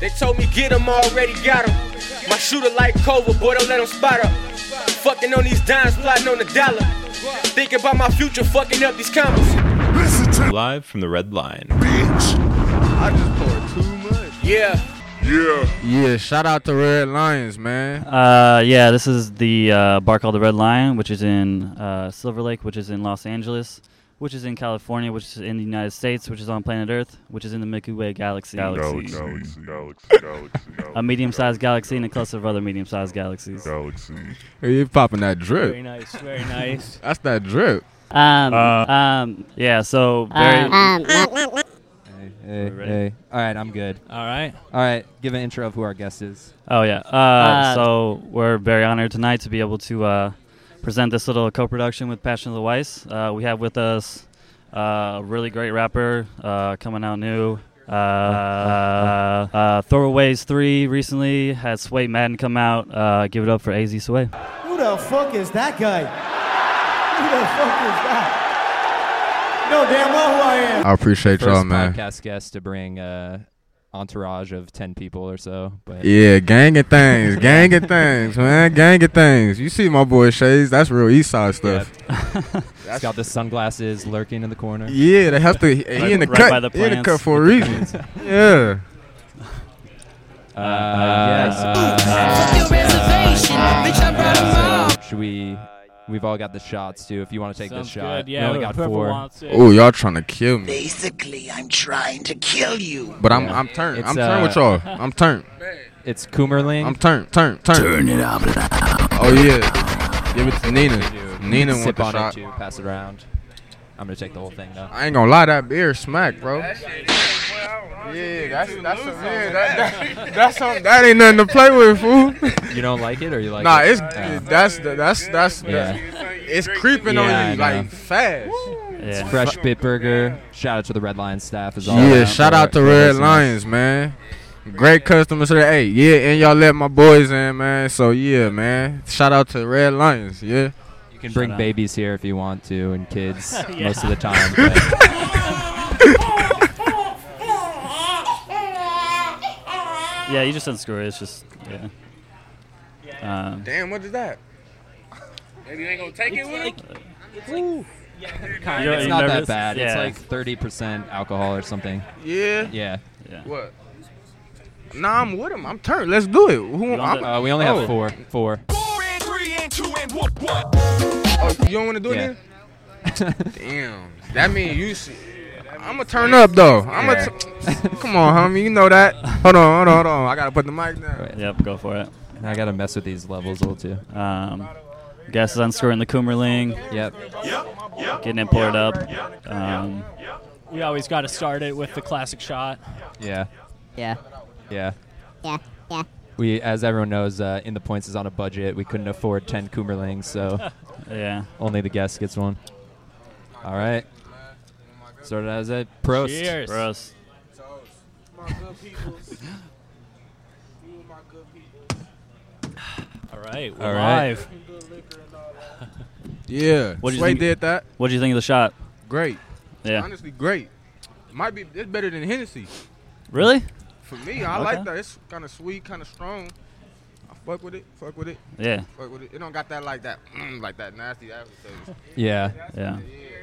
They told me get him, already got him. My shooter like Cobra, boy, don't let him spot up. Fucking on these dimes, plotting on the dollar. Thinking about my future, fucking up these commas. Live from the Red Line. Bitch, I just poured too much. Yeah. Yeah, shout out to Red Lions, man. Yeah, this is the bar called the Red Lion, which is in Silver Lake, which is in Los Angeles, which is in California, which is in the United States, which is on planet Earth, which is in the Milky Way galaxy. Galaxy. A medium-sized galaxy and a cluster of other medium-sized galaxies. Hey, you popping that drip. Very nice, very nice. That's that drip. Yeah, so very... Hey. All right, I'm good. All right. Give an intro of who our guest is. Oh, yeah. So we're very honored tonight to be able to present this little co-production with Passion of the Weiss. We have with us a really great rapper coming out new. Throwaways 3 recently had Sway Madden come out. Give it up for AZ Sway. Who the fuck is that guy? Who the fuck is that? No damn well who I am. I appreciate y'all, man. First podcast guest to bring entourage of 10 people or so. But Yeah, gang of things, man, gang of things. You see my boy Shades, that's real East Side stuff. He's got the sunglasses lurking in the corner. Yeah, they have to. He in the cut. by the He in the plants. cut for a reason. Yeah. Should we? We've all got the shots too. If you want to take Sounds this shot, good. Yeah, we only got whoever 4. wants it. Oh, y'all trying to kill me. Basically, I'm trying to kill you. But I'm turned. It's, I'm turned with y'all. I'm turned. It's Coomerling. I'm turned. Turn it up. Oh yeah. Give it to Nina. Nina wants Sip the on shot. it too. Pass it around. I'm gonna take the whole thing though. I ain't gonna lie, that beer smack, bro. Yeah, that's something that ain't nothing to play with, fool. You don't like it, or you like Nah, it? that's Yeah. it's creeping Yeah, I on you know. like fast. Yeah. Fresh Bitburger. Shout out to the Red Lions staff as well. Yeah, shout out to Red Lions, man. Great customer service. Hey, yeah, and y'all let my boys in, man. So yeah, man. Shout out to Red Lions, yeah. You can bring Shout out. babies here if you want to, and kids Yeah. most of the time. But Yeah, you just unscrew it. It's just, yeah. Damn, what is that? Maybe you ain't gonna take it with him? it's You not that nervous? bad. Yeah. It's like 30% alcohol or something. Yeah. Yeah. Yeah. What? Nah, I'm with him. I'm turned. Let's do it. Who? want I'm, We only have 4. Oh, you don't want to do it then? Damn. That means you see. I'm gonna turn up though. Come on, homie. You know that. Hold on. I gotta put the mic down. Yep, go for it. I gotta mess with these levels a little too. Guess is unscrewing the Coomerling, Yep. getting it poured up. We always got to start it with the classic shot. Yeah. Yeah. Yeah. Yeah. Yeah. We, as everyone knows, In the Points is on a budget. We couldn't afford 10 Coomerlings, so Yeah. only the guest gets one. All right. Started as it. Prost. Cheers. For us. All right, we're All right. live. Yeah. What do you Sway think- did that. What do you think of the shot? Great. Yeah. Honestly, great. It's better than Hennessy. Really? For me, I Okay. like that. It's kind of sweet, kind of strong. I fuck with it. Yeah. It don't got that like that nasty aftertaste. Yeah. Yeah.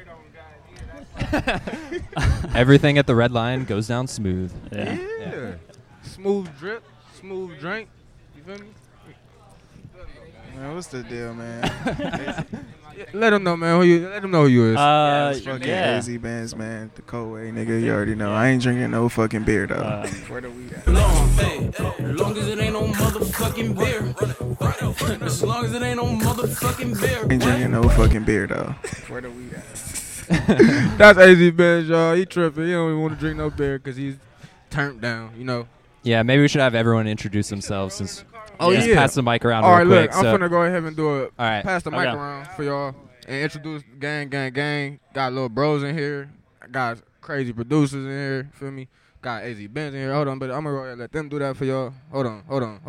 Everything at the Red Lion goes down smooth. Yeah. Yeah. Smooth drip, smooth drink. You feel me? Man, what's the deal, man? Yeah, let them know, man. Let them know who you is. It's fucking yeah. AZ Bands, man. The cold way, nigga. You already know. I ain't drinking no fucking beer, though. Where the weed at? Long as it ain't no motherfucking beer. As long as it ain't no motherfucking beer. Ain't drinking no fucking beer, though. Where the weed at? That's AZ Benz, y'all. He tripping. He don't even want to drink no beer because he's turned down, you know. Yeah, maybe we should have everyone introduce themselves since. Oh, just yeah. pass the mic around All right, real quick. look, I'm so. finna go ahead and do it. All right. Pass the mic Okay. around for y'all and introduce gang. Got little bros in here. Got crazy producers in here. Feel me? Got AZ Benz in here. Hold on, but I'm gonna go ahead and let them do that for y'all. Hold on.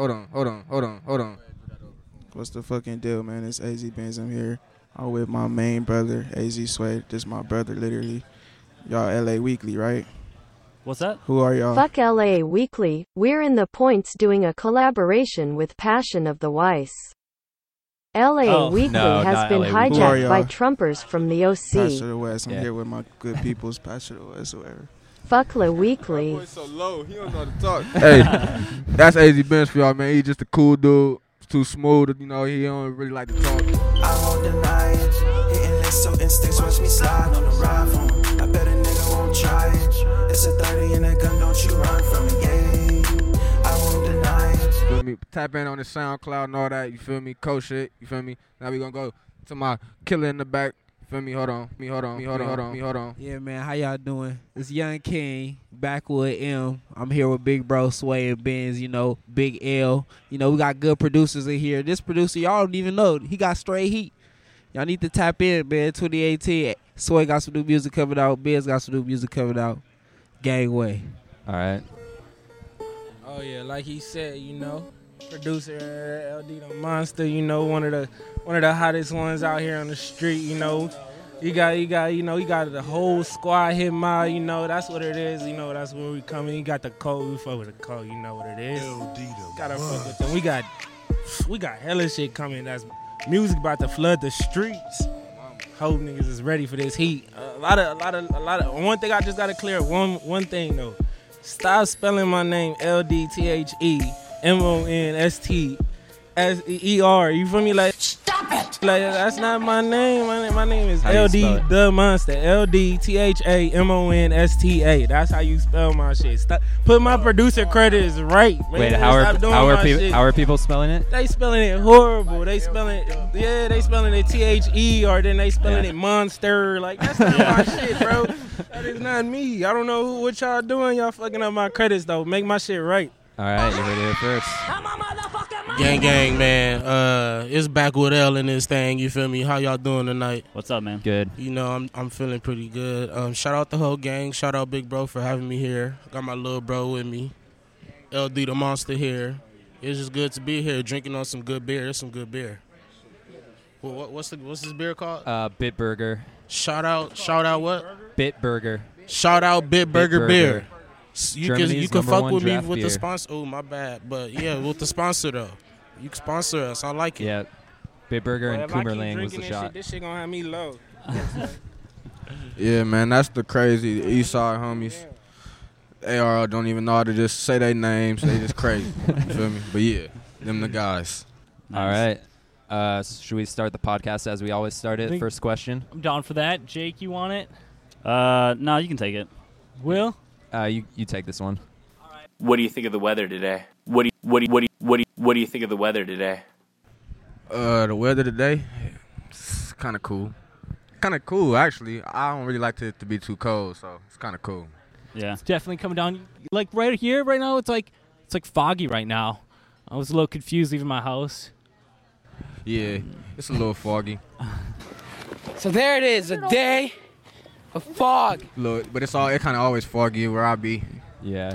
What's the fucking deal, man? It's AZ Bands. I'm here. I'm with my main brother, AZ Sway. This my brother, literally. Y'all LA Weekly, right? What's that? Who are y'all? Fuck LA Weekly. We're in the points doing a collaboration with Passion of the Weiss. LA Weekly has been hijacked by Trumpers from the OC. Passion of the West. I'm here with my good people's Passion of the West, whatever. Fuck La Weekly. My voice so low, he don't know how to talk. Hey, that's AZ Benz for y'all, man. He just a cool dude. Too smooth, you know. He don't really like to talk. I won't deny it. Hitting this so instincts watch me slide on the ride phone. I bet a nigga won't try it. It's a 30 and a gun, don't you run from it, yeah. I won't deny it. You feel me? Tap in on the SoundCloud and all that. You feel me? Coach shit. You feel me? Now we gonna go to my killer in the back. Feel me? Hold on. Yeah, man. How y'all doing? It's Young King back with M. I'm here with Big Bro, Sway, and Benz. You know, Big L. You know, we got good producers in here. This producer, y'all don't even know. He got straight heat. Y'all need to tap in, man. 2018. Sway got some new music coming out. Benz got some new music coming out. Gangway. All right. Oh yeah, like he said, you know, producer LD the Monster, you know, one of the hottest ones out here on the street, you know. You got the whole squad hit my, you know, that's what it is, you know, that's where we come in. You got the code, we fuck with the code, you know what it is. Gotta fuck with them. We got hella shit coming. That's music about to flood the streets. Hope niggas is ready for this heat. A lot of. One thing I just gotta clear. One thing though. Stop spelling my name LDTHEMONSTSER. You feel me? Like, stop it. Like, that's not my name. My name is LD the Monster. LDTHAMONSTA. That's how you spell my shit. Stop. Put my producer credits right. Man. Wait, how are people spelling it? They spelling it horrible. They spelling it THE, or then they spelling it monster. Like, that's not my shit, bro. That is not me. I don't know what y'all doing. Y'all fucking up my credits though. Make my shit right. All right, you heard it here first. Gang, man. It's back with L in this thing. You feel me? How y'all doing tonight? What's up, man? Good. You know, I'm feeling pretty good. Shout out the whole gang. Shout out Big Bro for having me here. Got my little bro with me. LD the Monster here. It's just good to be here, drinking on some good beer. It's some good beer. What's this beer called? Bitburger. Shout out what? Bitburger. Shout out Bitburger beer. You can fuck with me with beer. the sponsor. Oh, my bad. But yeah, with the sponsor though. You can sponsor us. I like it. Yeah. Bitburger and Coomerling was the shot. This shit gonna have me low. Yeah, man, that's the crazy Eastside homies. ARL don't even know how to just say their names. They just crazy. You feel me? But yeah, them the guys. All right. Should we start the podcast as we always start it? First question. I'm down for that. Jake, you want it? No, you can take it. Will? You take this one. What do you think of the weather today? What do you think of the weather today? The weather today, it's kind of cool. Kind of cool, actually. I don't really like it to be too cold, so it's kind of cool. Yeah, it's definitely coming down. Like right here, right now, it's like foggy right now. I was a little confused leaving my house. Yeah, it's a little foggy. So there it is, a day of fog. Look, but it kind of always foggy where I be. Yeah.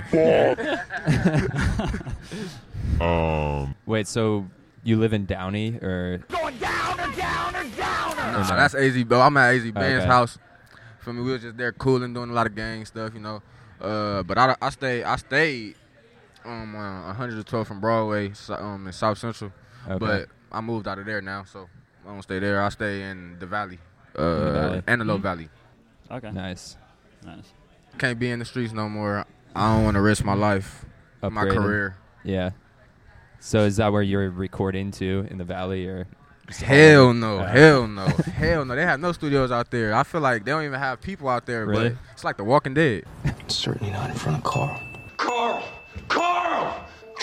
Wait, so you live in Downey or? Going down or down or down or No, that's AZ, bro. I'm at AZ Ben's Okay. house. For me, we was just there cooling, doing a lot of gang stuff, you know. But I stayed 112 from Broadway, in South Central. Okay. But I moved out of there now, so I don't stay there. I stay in the Valley, Valley. Antelope Valley. Okay. Nice. Can't be in the streets no more. I don't want to risk my life, my Upgrading. career. Yeah. So is that where you're recording to in the Valley or? Hell no. Hell no. They have no studios out there. I feel like they don't even have people out there. Really? But it's like The Walking Dead. Certainly not in front of Carl. Carl!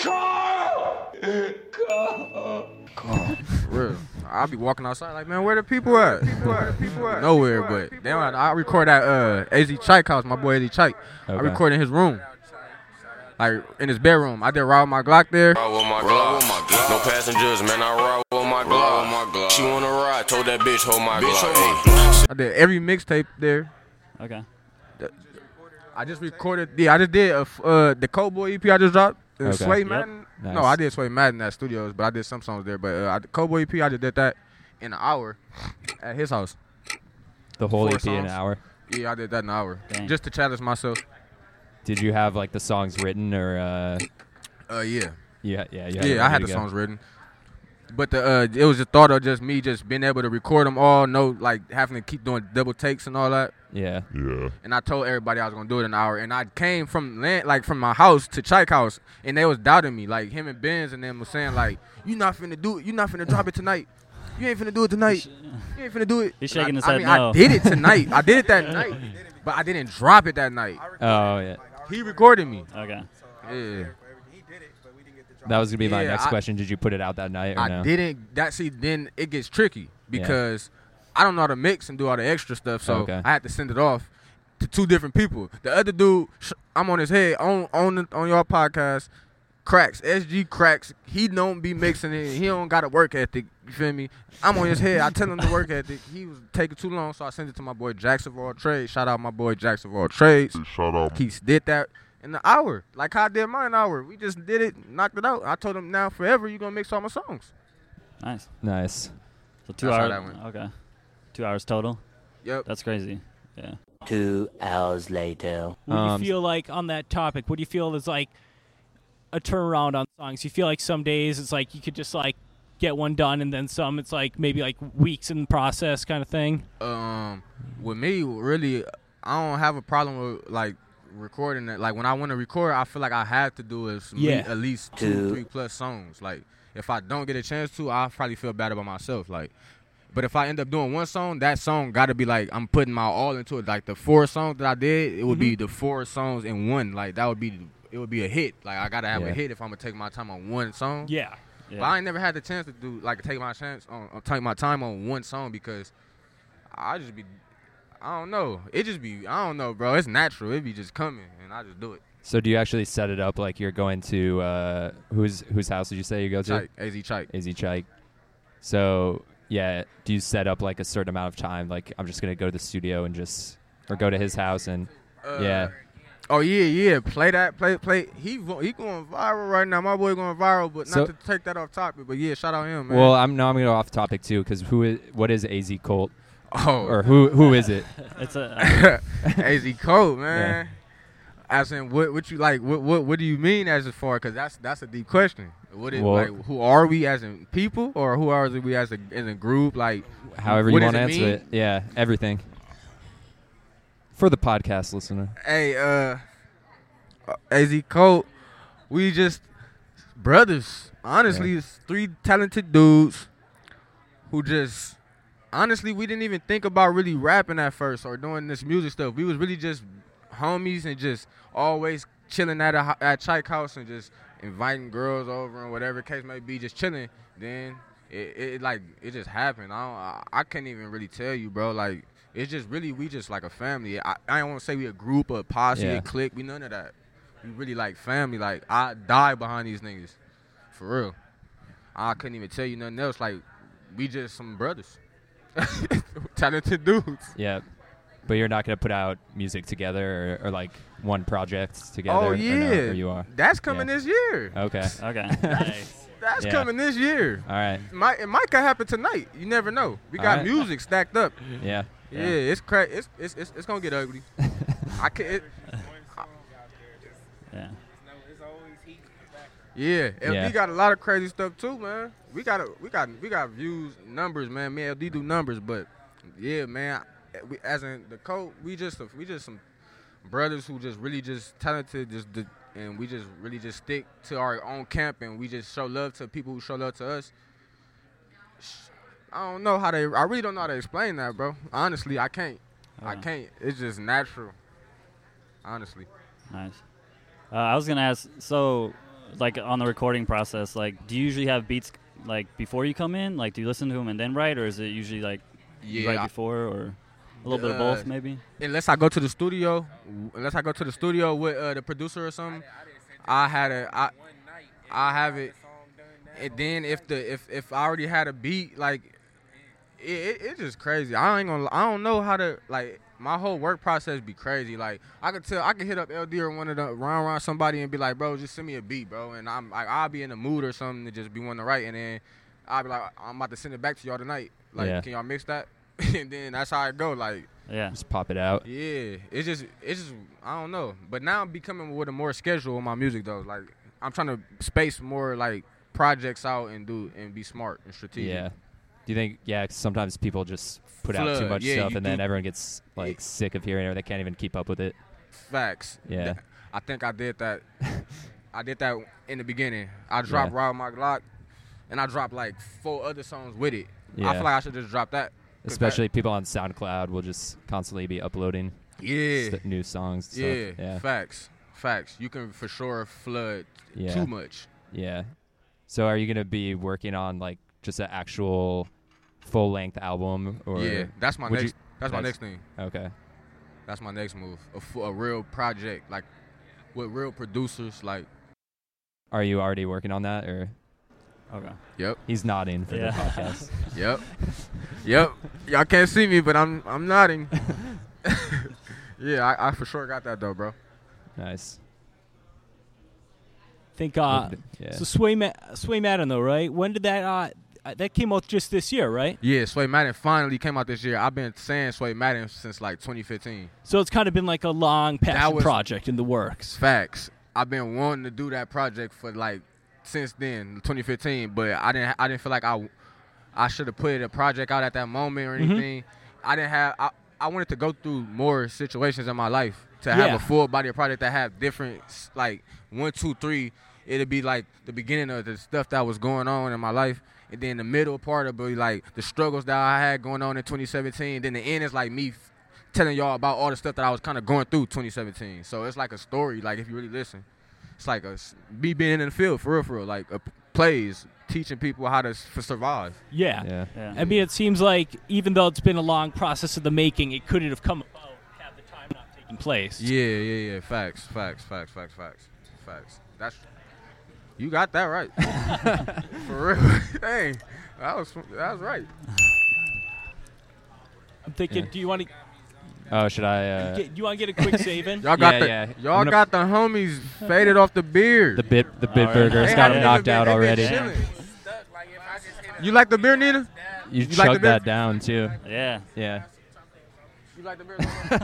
For real. I'll be walking outside like, man, where the people at? Nowhere, but then I record at AZ Chike house, my boy AZ Chike. I Okay. record in his room. Like, in his bedroom. I did ride my Glock there. Ride with my Glock. No passengers, man. I ride with my Glock. She wanna ride, told that bitch hold my Glock. I did every mixtape there. Okay. I just recorded. Yeah, I just did the Cold Boy EP I just dropped. Okay. Sway Yep. Madden. Nice. No, I did Sway Madden at studios, but I did some songs there. But the Cold Boy EP, I just did that in an hour at his house. The whole 4 EP in an songs. hour. Yeah, I did that in an hour. Dang. Just to challenge myself. Did you have like the songs written or? Yeah. Yeah. I had the songs written. But it was the thought of just me just being able to record them all, like having to keep doing double takes and all that. Yeah. And I told everybody I was gonna do it in an hour, and I came from my house to Chike House, and they was doubting me, like him and Benz and them was saying like, "You not finna do it. You not finna drop it tonight. You ain't finna do it tonight. You ain't finna do it." He's shaking his I head mean, no. I did it tonight. I did it that night, but I didn't drop it that night. Oh yeah. He recorded me. Okay. Yeah. That was gonna be my next question. Did you put it out that night or no? I didn't. Then it gets tricky because I don't know how to mix and do all the extra stuff, so I had to send it off to 2 different people. The other dude, I'm on his head on your podcast. Cracks, SG Cracks. He don't be mixing it. He don't got a work ethic. You feel me? I'm on his head. I tell him the work ethic. He was taking too long, so I sent it to my boy Jackson of All Trades. Shout out my boy Jackson of All Trades. Shout out. He did that in an hour, like how I did mine hour. We just did it, knocked it out. I told him now forever you gonna mix all my songs. Nice. So 2 That's how hours. that went. Okay. 2 hours total. Yep. That's crazy. Yeah. 2 hours later. What do you feel like on that topic? What do you feel is like a turnaround on songs? You feel like some days it's like you could just like get one done, and then some it's like maybe like weeks in the process kind of thing? With me, really, I don't have a problem with like recording it. Like when I want to record, I feel like I have to do is at least 2, 3+ songs. Like if I don't get a chance to, I'll probably feel bad about myself. Like, but if I end up doing one song, that song got to be like I'm putting my all into it. Like the 4 songs that I did, it would be the 4 songs in one. Like that would be it would be a hit. Like I gotta have a hit if I'm gonna take my time on one song. Yeah. But I ain't never had the chance to do take my time on one song because I just be. I don't know. It just be, I don't know, bro. It's natural. It be just coming, and I just do it. So do you actually set it up like you're going to, whose house did you say you go to? Chike, AZ Chike. AZ Chike. So, yeah, do you set up like a certain amount of time? Like, I'm just going to go to the studio and or go to his house and, Oh, yeah. Play that. Play. He going viral right now. My boy going viral, but not to take that off topic, but yeah, shout out him, man. Well, I'm going to go off topic, too, because what is AZ Colt? Oh, or who is it? It's a AZ Colt, man. As in, what you like? What do you mean as far? Because that's a deep question. Like, who are we as in people, or who are we as a group? Like, however you want to answer it. Yeah, everything. For the podcast listener. Hey, AZ Colt, we just brothers. Honestly, it's 3 talented dudes who just. Honestly, we didn't even think about really rapping at first or doing this music stuff. We was really just homies and just always chilling at Chike House and just inviting girls over and whatever case may be, just chilling. Then it just happened. I can't even really tell you, bro. Like it's just really we just like a family. I don't want to say we a group, a posse, a clique. We none of that. We really like family. Like I die behind these niggas, for real. I couldn't even tell you nothing else. Like we just some brothers. Talented dudes. Yeah, but you're not gonna put out music together or like one project together. Oh yeah, or you are. That's coming this year. Okay. Nice. That's coming this year. All right. It might could happen tonight. You never know. We got music stacked up. Yeah. It's crazy. It's gonna get ugly. Yeah, LD got a lot of crazy stuff too, man. We got views, numbers, man. Me and LD do numbers, but yeah, man. As in the code, we just some brothers who just really just talented, and we just really just stick to our own camp, and we just show love to people who show love to us. I don't know how I really don't know how to explain that, bro. Honestly, I can't. I can't. It's just natural. Honestly. Nice. I was gonna ask, so like on the recording process, like do you usually have beats like before you come in? Like do you listen to them and then write, or is it usually like right before, or a little bit of both maybe? Unless I go to the studio with the producer or something, I have it. And then if I already had a beat, like it's just crazy. I don't know how to, like, my whole work process be crazy. Like I could hit up LD or one of the around somebody and be like, bro, just send me a beat, bro. And I'm like, I'll be in the mood or something to just be wanting to write, and then I'll be like, I'm about to send it back to y'all tonight. Like, can y'all mix that? And then that's how it go. Like Yeah. Just pop it out. Yeah, it's just I don't know. But now I'm becoming with a more schedule on my music though. Like I'm trying to space more like projects out and be smart and strategic. Yeah. Do you think? Yeah, 'cause sometimes people just put out too much stuff, and then everyone gets like sick of hearing it, or they can't even keep up with it. Facts. Yeah. I think I did that. I did that in the beginning. I dropped Ride My Glock, and I dropped like 4 other songs with it. Yeah. I feel like I should just drop that. Especially people on SoundCloud will just constantly be uploading new songs. And stuff. Yeah. Facts. You can for sure flood too much. Yeah. So are you going to be working on like just an actual full-length album? Or yeah, that's my next. That's my next thing. Okay. That's my next move. A real project, like with real producers. Like, are you already working on that, or? Okay. Yep. He's nodding for the podcast. Yep. Y'all can't see me, but I'm nodding. Yeah, I for sure got that though, bro. Nice. Think so Sway Madden though, right? When did that came out just this year, right? Yeah, Sway Madden finally came out this year. I've been saying Sway Madden since like 2015. So it's kind of been like a long passion project in the works. Facts. I've been wanting to do that project for like since then, 2015, but I didn't feel like I should have put a project out at that moment or anything. I wanted to go through more situations in my life to have a full body of project that have different, like 1, 2, 3. It'd be like the beginning of the stuff that was going on in my life, and then the middle part would be like the struggles that I had going on in 2017. Then the end is like me telling y'all about all the stuff that I was kind of going through 2017. So it's like a story. Like if you really listen, it's like me being in the field for real, like plays teaching people how to survive. Yeah. I mean, it seems like even though it's been a long process of the making, it couldn't have come about had the time not taken place. Yeah. Facts. That's you got that right. For real. Dang, that was right. I'm thinking, do you want to? Oh, should I? Do you want to get a quick save in? Y'all got y'all got the homies faded off the beard. The bit burger's got him knocked out already. You like the beer, Nina? You chugged like the beer? that down too. Yeah. You like the beer?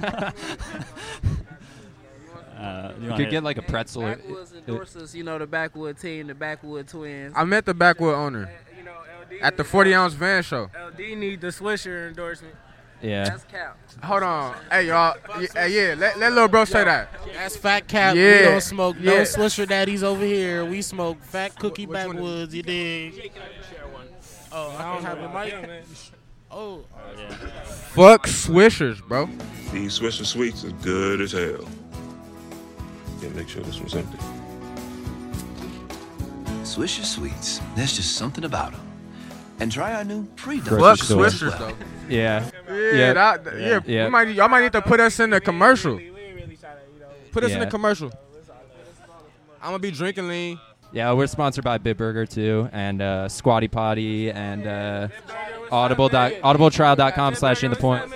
You could get like a pretzel. Backwoods endorses, the Backwood team, the Backwood Twins. I met the Backwood owner at the 40-ounce van show. LD need the Swisher endorsement. Yeah. That's cap. Hold on. Hey, y'all. Let little bro say that. That's fat cap. Yeah. We don't smoke no Swisher daddies over here. We smoke fat cookie Backwoods, you dig? Oh, I don't have a mic. Oh. Fuck Swishers, bro. These Swisher Sweets are good as hell. Yeah, make sure this one's empty. Swisher Sweets. There's just something about them. And try our new pre-done Fuck Swishers, though. Yeah. Y'all might need to put us in the commercial. Put us in the commercial. I'm gonna be drinking lean. Yeah, we're sponsored by Bitburger too, and Squatty Potty, and audibletrial.com/inthepoint.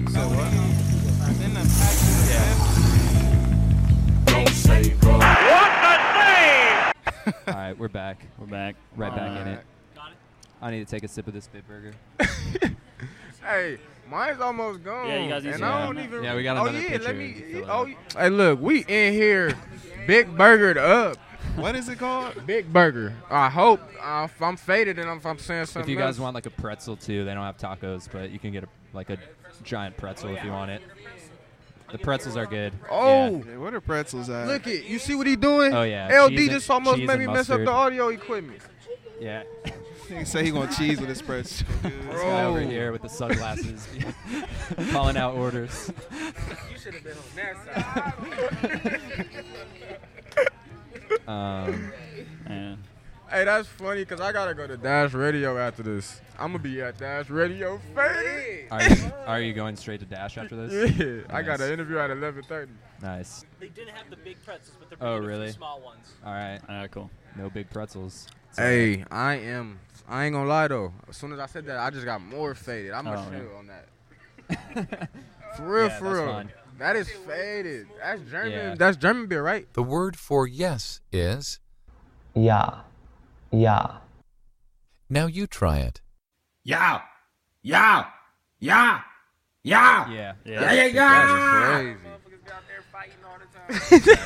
All right, we're back. Right back in it. I need to take a sip of this Bitburger. Hey, mine's almost gone. Yeah, you guys and I don't even. Yeah, we got another picture. Let me. Hey, look, we in here, big burgered up. What is it called? Big Burger. I hope if I'm faded and if I'm saying something. If you guys else. want like a pretzel too, they don't have tacos, but you can get a giant pretzel if you want it. The pretzels are good. Oh, yeah, what are pretzels at? Look it. You see what he doing? Oh yeah. LD just almost made me mess up the audio equipment. Yeah. He say he gonna cheese with his pretzel. This guy over here with the sunglasses, calling out orders. You should have been on that side. Man. Hey, that's funny because I gotta go to Dash Radio after this. I'm gonna be at Dash Radio faded. Are you going straight to Dash after this? Yeah, nice. I got an interview at 11:30. Nice. They didn't have the big pretzels, but they're really? small ones. All right. Cool. No big pretzels. Hey, I ain't gonna lie though. As soon as I said that, I just got more faded. I'm gonna chill on that. For real. Fine. That is faded. That's German. Yeah. That's German beer, right? The word for yes is Ja. Ja. Now you try it. Ja. Ja. Ja. Yeah. Yeah. That's crazy.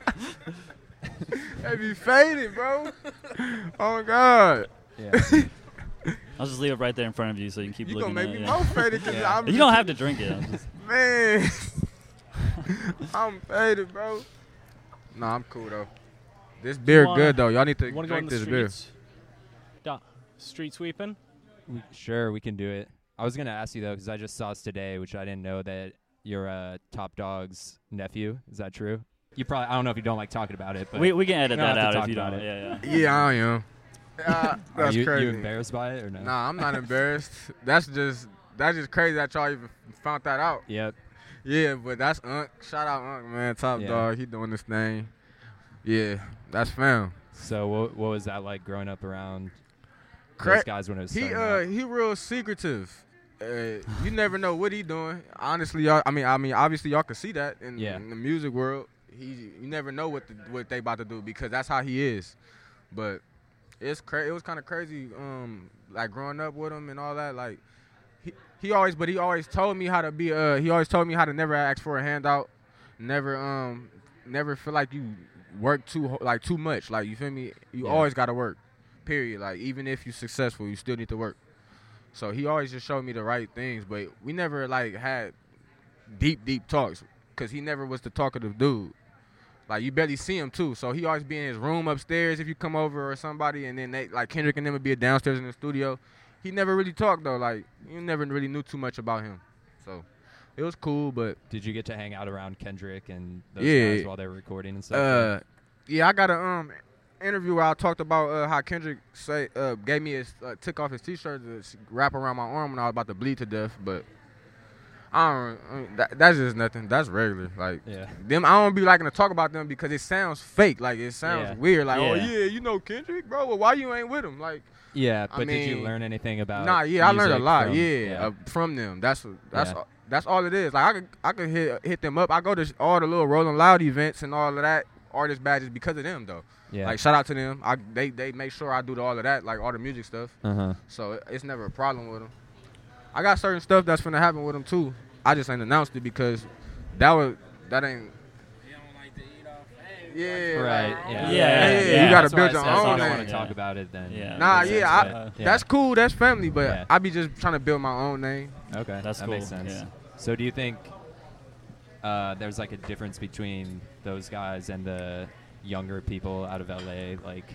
They be faded, bro. Oh my God. Yeah. I'll just leave it right there in front of you so you can keep You looking gonna at make it. me more faded because I'm. You don't have to drink it. I'm just Man, I'm faded, bro. Nah, I'm cool though. This beer good though. Y'all need to drink this beer. Street sweeping? Sure, we can do it. I was going to ask you, though, because I just saw this today, which I didn't know that you're Top Dog's nephew. Is that true? You probably, I don't know if you don't like talking about it, but we can edit that out if you about don't. it. Yeah, I am. That's you crazy. embarrassed by it or no? Nah, I'm not embarrassed. That's just crazy that y'all even found that out. Yep. Yeah, but that's Unc. Shout out Unc, man. Top dog. He doing this thing. Yeah, that's fam. So what was that like growing up around those guys when it was starting out? He real secretive. You never know what he doing. Honestly, y'all. I mean, obviously y'all can see that in the music world. You never know what they about to do because that's how he is. But it was kind of crazy. Like growing up with him and all that. Like he always told me how to be. He always told me how to never ask for a handout. Never feel like you work too much. Like you feel me? You always gotta work. Period. Like even if you're successful, you still need to work. So he always just showed me the right things, but we never like had deep talks because he never was the talkative dude. Like you barely see him too. So he always be in his room upstairs if you come over or somebody, and then they like Kendrick and them would be downstairs in the studio. He never really talked though. Like you never really knew too much about him. So it was cool, but did you get to hang out around Kendrick and those guys while they were recording and stuff? Yeah, I got a interview where I talked about how Kendrick gave me took off his t-shirt to wrap around my arm when I was about to bleed to death, but that's just nothing. That's regular. Like them, I don't be liking to talk about them because it sounds fake. Like it sounds weird. Like oh yeah, you know Kendrick, bro. Well, why you ain't with him? Like but did you learn anything about? Nah, I learned a lot. From them. That's all it is. Like I could hit them up. I go to all the little Rolling Loud events and all of that. Artist badges because of them though. Yeah. Like shout out to them. They make sure I do all of that, like all the music stuff. So it's never a problem with them. I got certain stuff that's finna happen with them too. I just ain't announced it because that ain't. You don't like to eat off fame. Yeah. Right. Yeah. You gotta build your own. You don't want to talk about it then. Yeah. Nah. That's cool. That's family. But I be just trying to build my own name. Okay. That's that cool. Makes sense. Yeah. So do you think there's like a difference between those guys and the younger people out of LA? Like,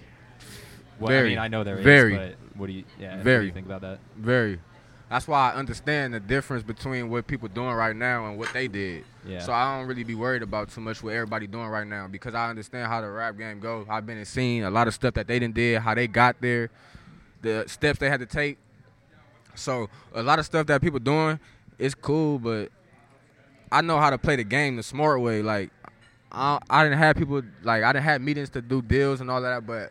I mean, I know there is, but what do you think about that? Very. That's why I understand the difference between what people doing right now and what they did. Yeah. So I don't really be worried about too much what everybody doing right now because I understand how the rap game goes. I've been and seen a lot of stuff that they did, how they got there, the steps they had to take. So a lot of stuff that people doing is cool, but I know how to play the game the smart way. Like I didn't have people I didn't have meetings to do deals and all that, but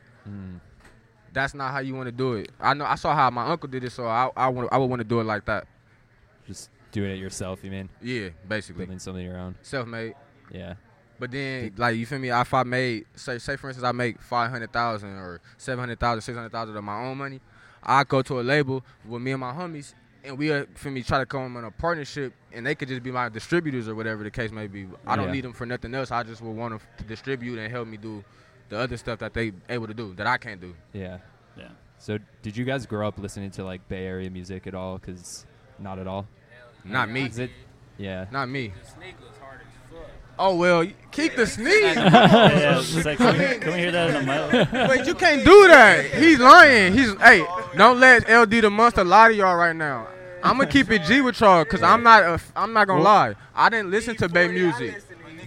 that's not how you want to do it. I saw how my uncle did it, so I would want to do it like that. Just doing it yourself, you mean? Yeah, basically. Building something of your own. Self-made. Yeah. But then, like, you feel me? If I made, say for instance, I make $500,000 or $700,000, $600,000 of my own money, I go to a label with me and my homies, and we, for me, try to come in a partnership, and they could just be my distributors or whatever the case may be. I don't need them for nothing else. I just would want them to distribute and help me do the other stuff that they able to do that I can't do. Yeah. So did you guys grow up listening to like Bay Area music at all? Because not at all. Not me. Is it? Yeah. Not me. The sneak was hard as fuck. Oh well, keep the sneak. Can we hear that in the mic? Wait, you can't do that. He's lying. Hey, don't let LD the Monster lie to y'all right now. I'm gonna keep it G with y'all because I'm not gonna lie. I didn't listen to Bay music.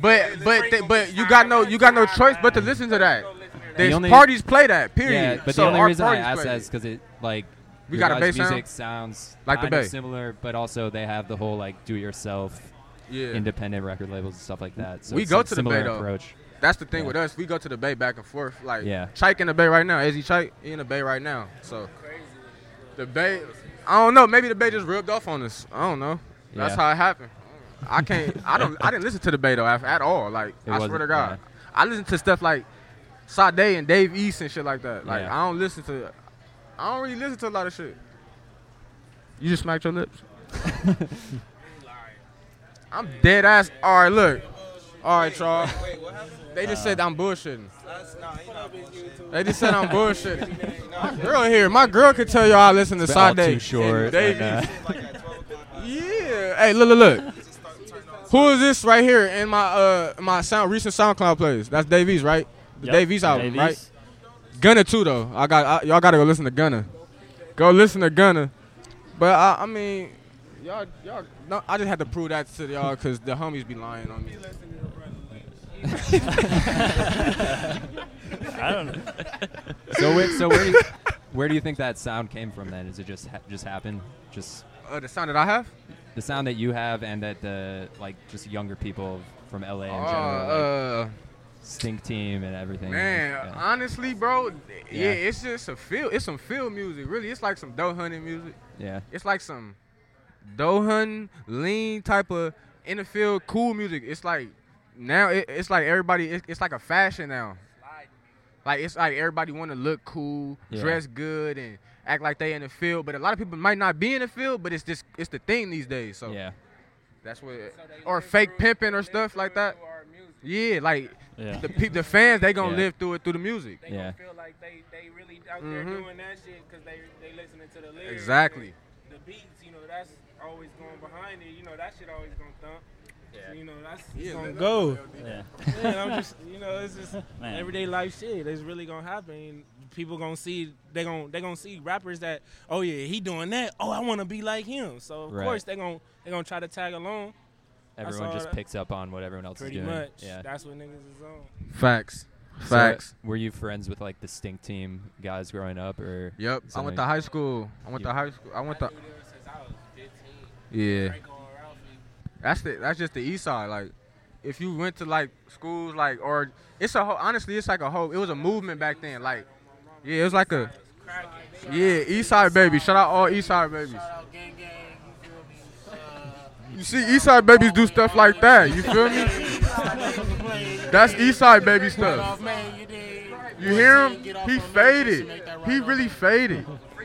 But you got no choice but to listen to that. Parties play that. Period. Yeah, but the only reason I ask that is because it we got a bass music sound? sounds like the kind of Bay. similar, but also they have the whole like do-it-yourself, independent record labels and stuff like that. So we it's go like to the Bay though. Approach. That's the thing with us. We go to the Bay back and forth. Like Chike in the Bay right now. Izzy Chike in the Bay right now. So the Bay, I don't know. Maybe the Bay just rubbed off on us. I don't know. That's how it happened. I didn't listen to the Bay though at all. Like I swear to God, I listen to stuff like Sade and Dave East and shit like that. Like I don't really listen to a lot of shit. You just smacked your lips. I'm dead ass. All right, look. All right, y'all. They just said I'm bullshitting. They just said I'm bullshitting. My girl here. My girl could tell y'all I listen to Sade. Too short. Yeah. Hey, look. Who is this right here in my recent SoundCloud plays? That's Davies, right? The Davies album, right? Gunna too, though. Y'all gotta go listen to Gunna. Go listen to Gunna. But I mean, y'all. No, I just had to prove that to y'all because the homies be lying on me. I don't know. So where do you think that sound came from then? Is it just happened? Just the sound that I have? The sound that you have, and that just younger people from LA in general, Stink Team and everything. Man, honestly, bro, it's just it's some field music. Really, it's like some dough hunting music. Yeah, it's like some dough hunting, lean type of in the field, cool music. It's like now it's like everybody. It's like a fashion now. Like it's like everybody want to look cool, dress good, and act like they in the field. But a lot of people might not be in the field, but it's the thing these days. So that's what. Or fake pimping or stuff like that. Yeah, like the fans, they gonna live through it through the music. They gonna feel like they really out there doing that shit because they listening to the lyrics. Exactly. The beats, that's always going behind it. That shit always gonna thump. Yeah. So, that's gonna go. Yeah. I'm just, it's just everyday life shit. It's really gonna happen. People gonna see, they gonna see rappers that, oh yeah, he doing that. Oh, I wanna be like him. So of course they gonna try to tag along. Everyone just picks up on what everyone else is doing. Pretty much. Yeah. That's what niggas is on. Facts. So, were you friends with the Stink Team guys growing up, or? Yep. I went to high school. Yeah. That's just the east side. Like, if you went to schools or it's a whole, honestly, it's like a whole. It was a movement back then. Like, it was like a east side baby. Shout out all east side babies. You see east side babies do stuff like that. You feel me? That's east side baby stuff. You hear him? He faded. He really faded.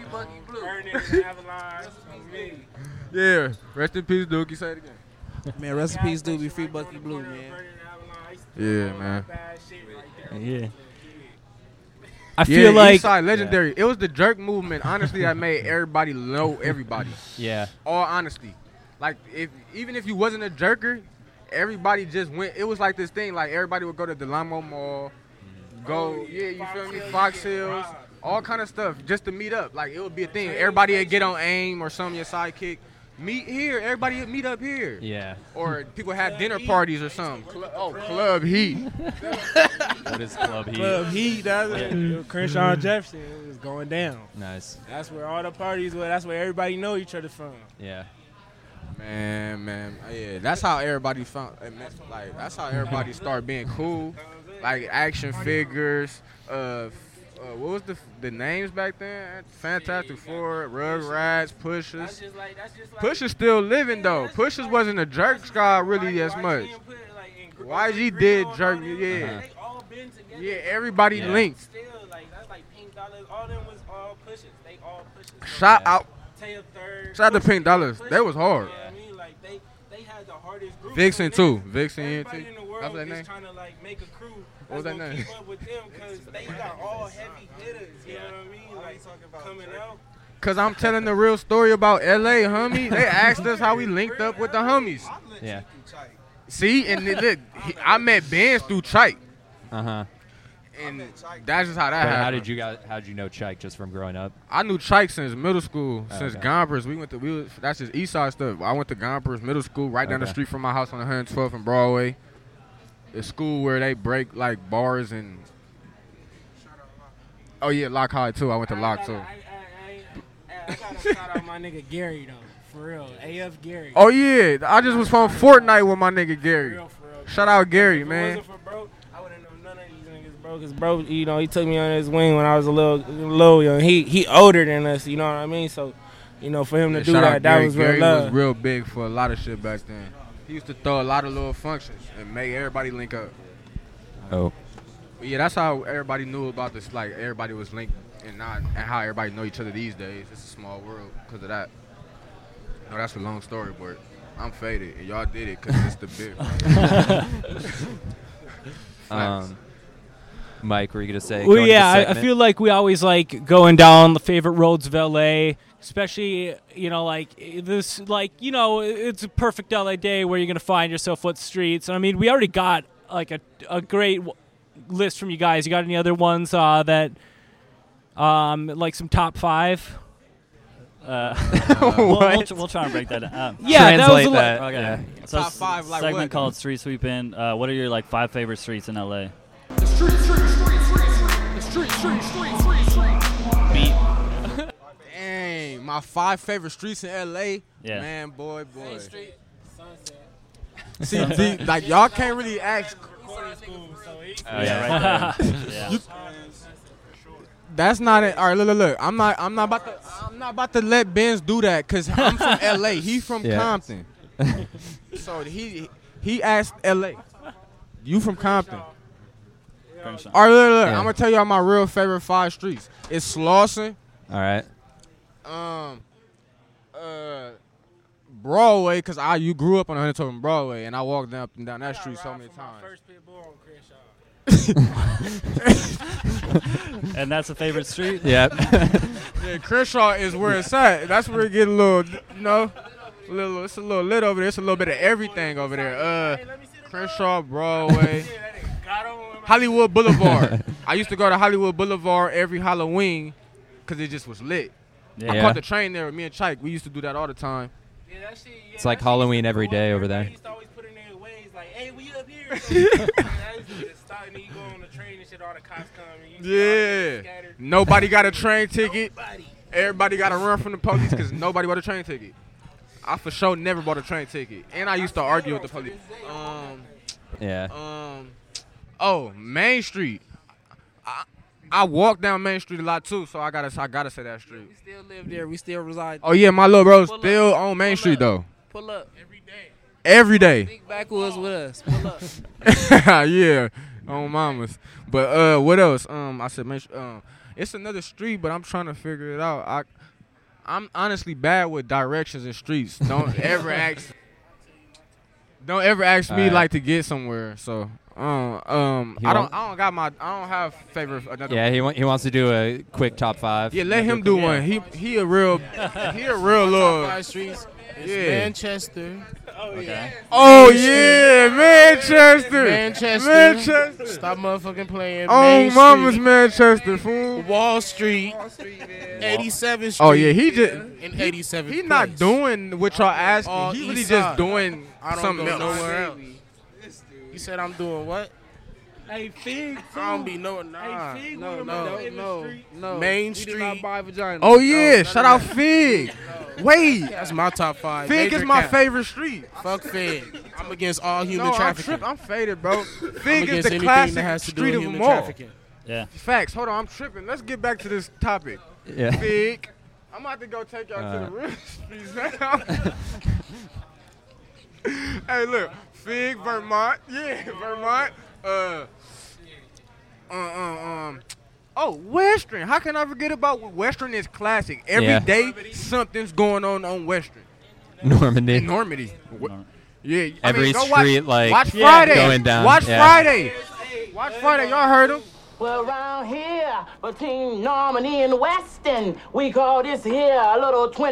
Yeah. Rest in peace, Dookie. Say it again. Man, rest in peace, Doobie. Free Bucky Blue, man. Yeah, man. Yeah. I feel like Eastside legendary. It was the jerk movement, honestly, that made everybody know everybody. Yeah. All honesty. Like, even if you wasn't a jerker, everybody just went. It was like this thing. Like, everybody would go to Delamo Mall, you feel me? Fox Hills, all kind of stuff just to meet up. Like, it would be a thing. Everybody would get on AIM or some your sidekick. Meet here. Everybody would meet up here. Yeah. Or people have dinner parties or something. Club Heat. What is Club Heat? Club Heat. That's Crenshaw Jefferson. It was going down. Nice. That's where all the parties were. That's where everybody know each other from. Yeah. Man. Yeah, that's how everybody found. Like, that's how everybody started being cool. Like, action figures. What was the names back then? Fantastic Four, Rugrats, Pushers. Pushers still living though. Pushers wasn't a jerk guy really as much. YG did jerk, yeah, everybody linked. Still, that's like Pink Dollars. All them was all Pushers. They all Pushers. Shout out to Pink Dollars. They was hard. Yeah, I mean, they had the hardest group. Vixen too. Vixen, everybody in the world is trying to make a crew. What was that name? Keep up with them because they got all heavy hitters. You know what I mean? Coming out. Cause I'm telling the real story about LA, homie. They asked us how we linked up with the homies. Yeah. See, and look, I met Benz through Chike. And that's just how that happened. How did you know Chike just from growing up? I knew Chike since middle school, since Gompers. That's just East Side stuff. I went to Gompers Middle School, right down the street from my house on 112th and Broadway. The school where they break bars and. Oh yeah, Lock High too. I went to Lock too. I gotta shout out my nigga Gary though, for real. AF Gary. Oh yeah, I just was on Fortnite with my nigga Gary. For real. Shout out Gary, man. If it wasn't for bro, I wouldn't know none of these niggas, bro. Cause bro, he took me on his wing when I was a little young. He older than us, you know what I mean? So, for him to do that was real love. Gary was real big for a lot of shit back then. He used to throw a lot of little functions and make everybody link up. Oh. But yeah, that's how everybody knew about this. Like, everybody was linked and how everybody know each other these days. It's a small world because of that. No, that's a long story, but I'm faded, and y'all did it because it's the beer. Mike, were you gonna say? Well, yeah, I feel like we always like going down the favorite roads of LA, especially like this, like it's a perfect LA day where you're gonna find yourself what streets. I mean, we already got like a great list from you guys. You got any other ones that like some top 5? We'll try and break that down. Yeah, translate that. Okay. Yeah. So Top 5, like segment what? called Street Sweeping. What are your like 5 favorite streets in LA? The street. Beat. Dang, my 5 favorite streets in LA. Yeah. Man, boy. Main Street, Sunset. See, like y'all can't really ask. Right there. That's not it. All right, look. I'm not about to let Benz do that because I'm from LA. He from Compton. So he asked LA. You from Compton? All right, look. I'm gonna tell y'all my real favorite 5 streets. It's Slauson. All right. Broadway, cause you grew up on 112 Broadway, and I walked up and down that street so many times. First pit bull on Crenshaw. And that's a favorite street? Yep. Yeah, Crenshaw is where it's at. That's where it get a little, it's a little lit over there. It's a little bit of everything over there. Crenshaw, Broadway, Hollywood Boulevard. I used to go to Hollywood Boulevard every Halloween because it just was lit. Yeah. I caught the train there with me and Chike. We used to do that all the time. Yeah, that shit, It's like Halloween every day over there. I used to always put in their ways like, hey, we up here. I used to just stop and you go on the train and shit, all the cops come. And Yeah. Nobody got a train ticket. Everybody got to run from the police because nobody bought a train ticket. I for sure never bought a train ticket. And I used to argue with the police. Oh, Main Street. I walk down Main Street a lot too, so I gotta say that street. We still live there. We still reside. Oh yeah, my little bro's still on Main Street though. Pull up. Every day. Big backwoods with us. Pull up. Yeah, on mamas. But what else? I said Main Street. It's another street, but I'm trying to figure it out. I'm honestly bad with directions and streets. Don't ever ask me like to get somewhere. So I don't have favorite another. Yeah, he wants to do a quick top 5. Yeah, let him do one. He a real little. Top 5 streets. It's Yeah. Manchester. Okay. Oh yeah, Manchester. Manchester. Stop motherfucking playing. Oh, Main mama's Street. Manchester, fool. Wall Street. 87th Street. Oh yeah, he just in 87th. He not doing what y'all asking. All He really east just side. doing I don't something go else. nowhere else. You said I'm doing what? Hey, Fig. I don't be knowing. Nah. Hey, Fig, No. Main We did Street. not buy vagina. Oh yeah, shout out Fig. Wait, That's my top 5. Fig Major is my cap. favorite street. Fuck Fig. I'm against all human No, I'm trafficking. I'm faded, bro. I'm Fig is against the anything classic that has to do street with of human them all. trafficking. Yeah. Facts. Hold on, I'm tripping. Let's get back to this topic. Yeah. Fig. I'm about to go take y'all to the real streets now. Hey, look, Fig, Vermont. Yeah, Vermont. Oh, Western. How can I forget about Western? Is classic. Every day something's going on Western. Normandy. In Normandy. Yeah. Every go street, like, watch Friday. going down. Watch Yeah. Friday. Watch Friday. Y'all heard him? Well, around here, between Normandy and Weston, we call this here a little twin.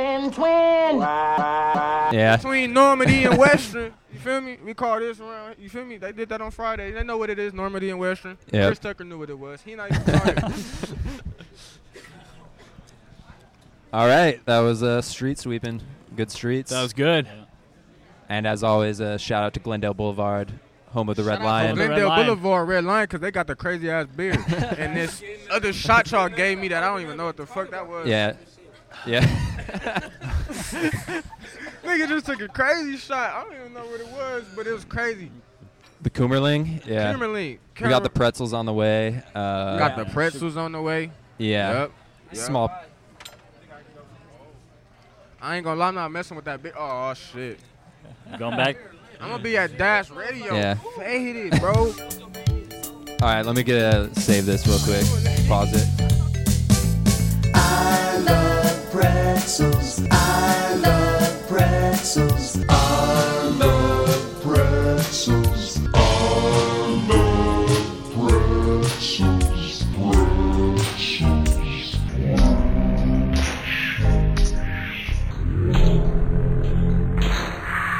Yeah. Between Normandy and Western. You feel me? We call this around. You feel me? They did that on Friday. They know what it is, Normandy and Western. Yep. Chris Tucker knew what it was. He not even started. All right, that was street sweeping. Good streets. That was good. And as always, a shout out to Glendale Boulevard, home of the Red Lion. Glendale Boulevard, Red Lion, because they got the crazy ass beer. And this other shot y'all gave me that I don't even know what the fuck that was. Yeah. Nigga just took a crazy shot. I don't even know what it was, but it was crazy. The Coomerling. Yeah. Coomerling. We got the pretzels on the way. We got the pretzels on the way. Yeah. Yep. Small. I ain't gonna lie, I'm not messing with that bit. Oh, shit. Going back? I'm gonna be at Dash Radio. Yeah. Faded, bro. All right, let me save this real quick. Pause it. I love pretzels. I love pretzels.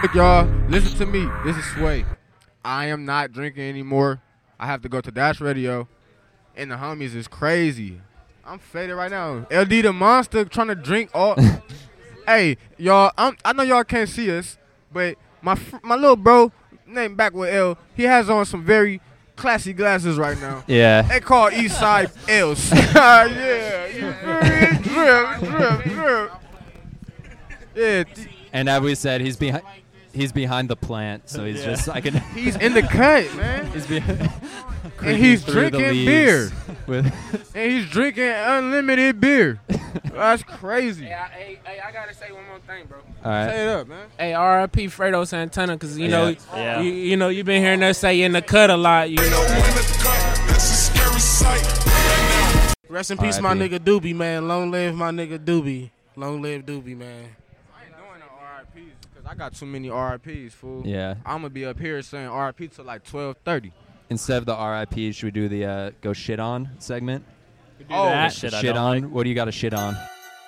Look, y'all, listen to me. This is Sway. I am not drinking anymore. I have to go to Dash Radio, and the homies is crazy. I'm faded right now. LD the Monster trying to drink all. Hey, y'all, I know y'all can't see us, but my little bro named Backward L, he has on some very classy glasses right now. Yeah. They call Eastside L's. Yeah. You drip. Yeah. And as we said, he's behind the plant, so he's just He's in the cut, man. And he's drinking beer. And he's drinking unlimited beer. That's crazy. Hey, I gotta say one more thing, bro. All right. Say it up, man. Hey, R.I.P. Fredo Santana, because you know, you know, you've been hearing us say in the cut a lot. You know. Rest in peace, my nigga Doobie, man. Long live my nigga Doobie. Long live Doobie, man. I ain't doing no RIPs because I got too many RIPs, fool. Yeah. I'm gonna be up here saying RIP till like 12:30. Instead of the RIP, should we do the go shit on segment? That. Shit on. Like. What do you got to shit on?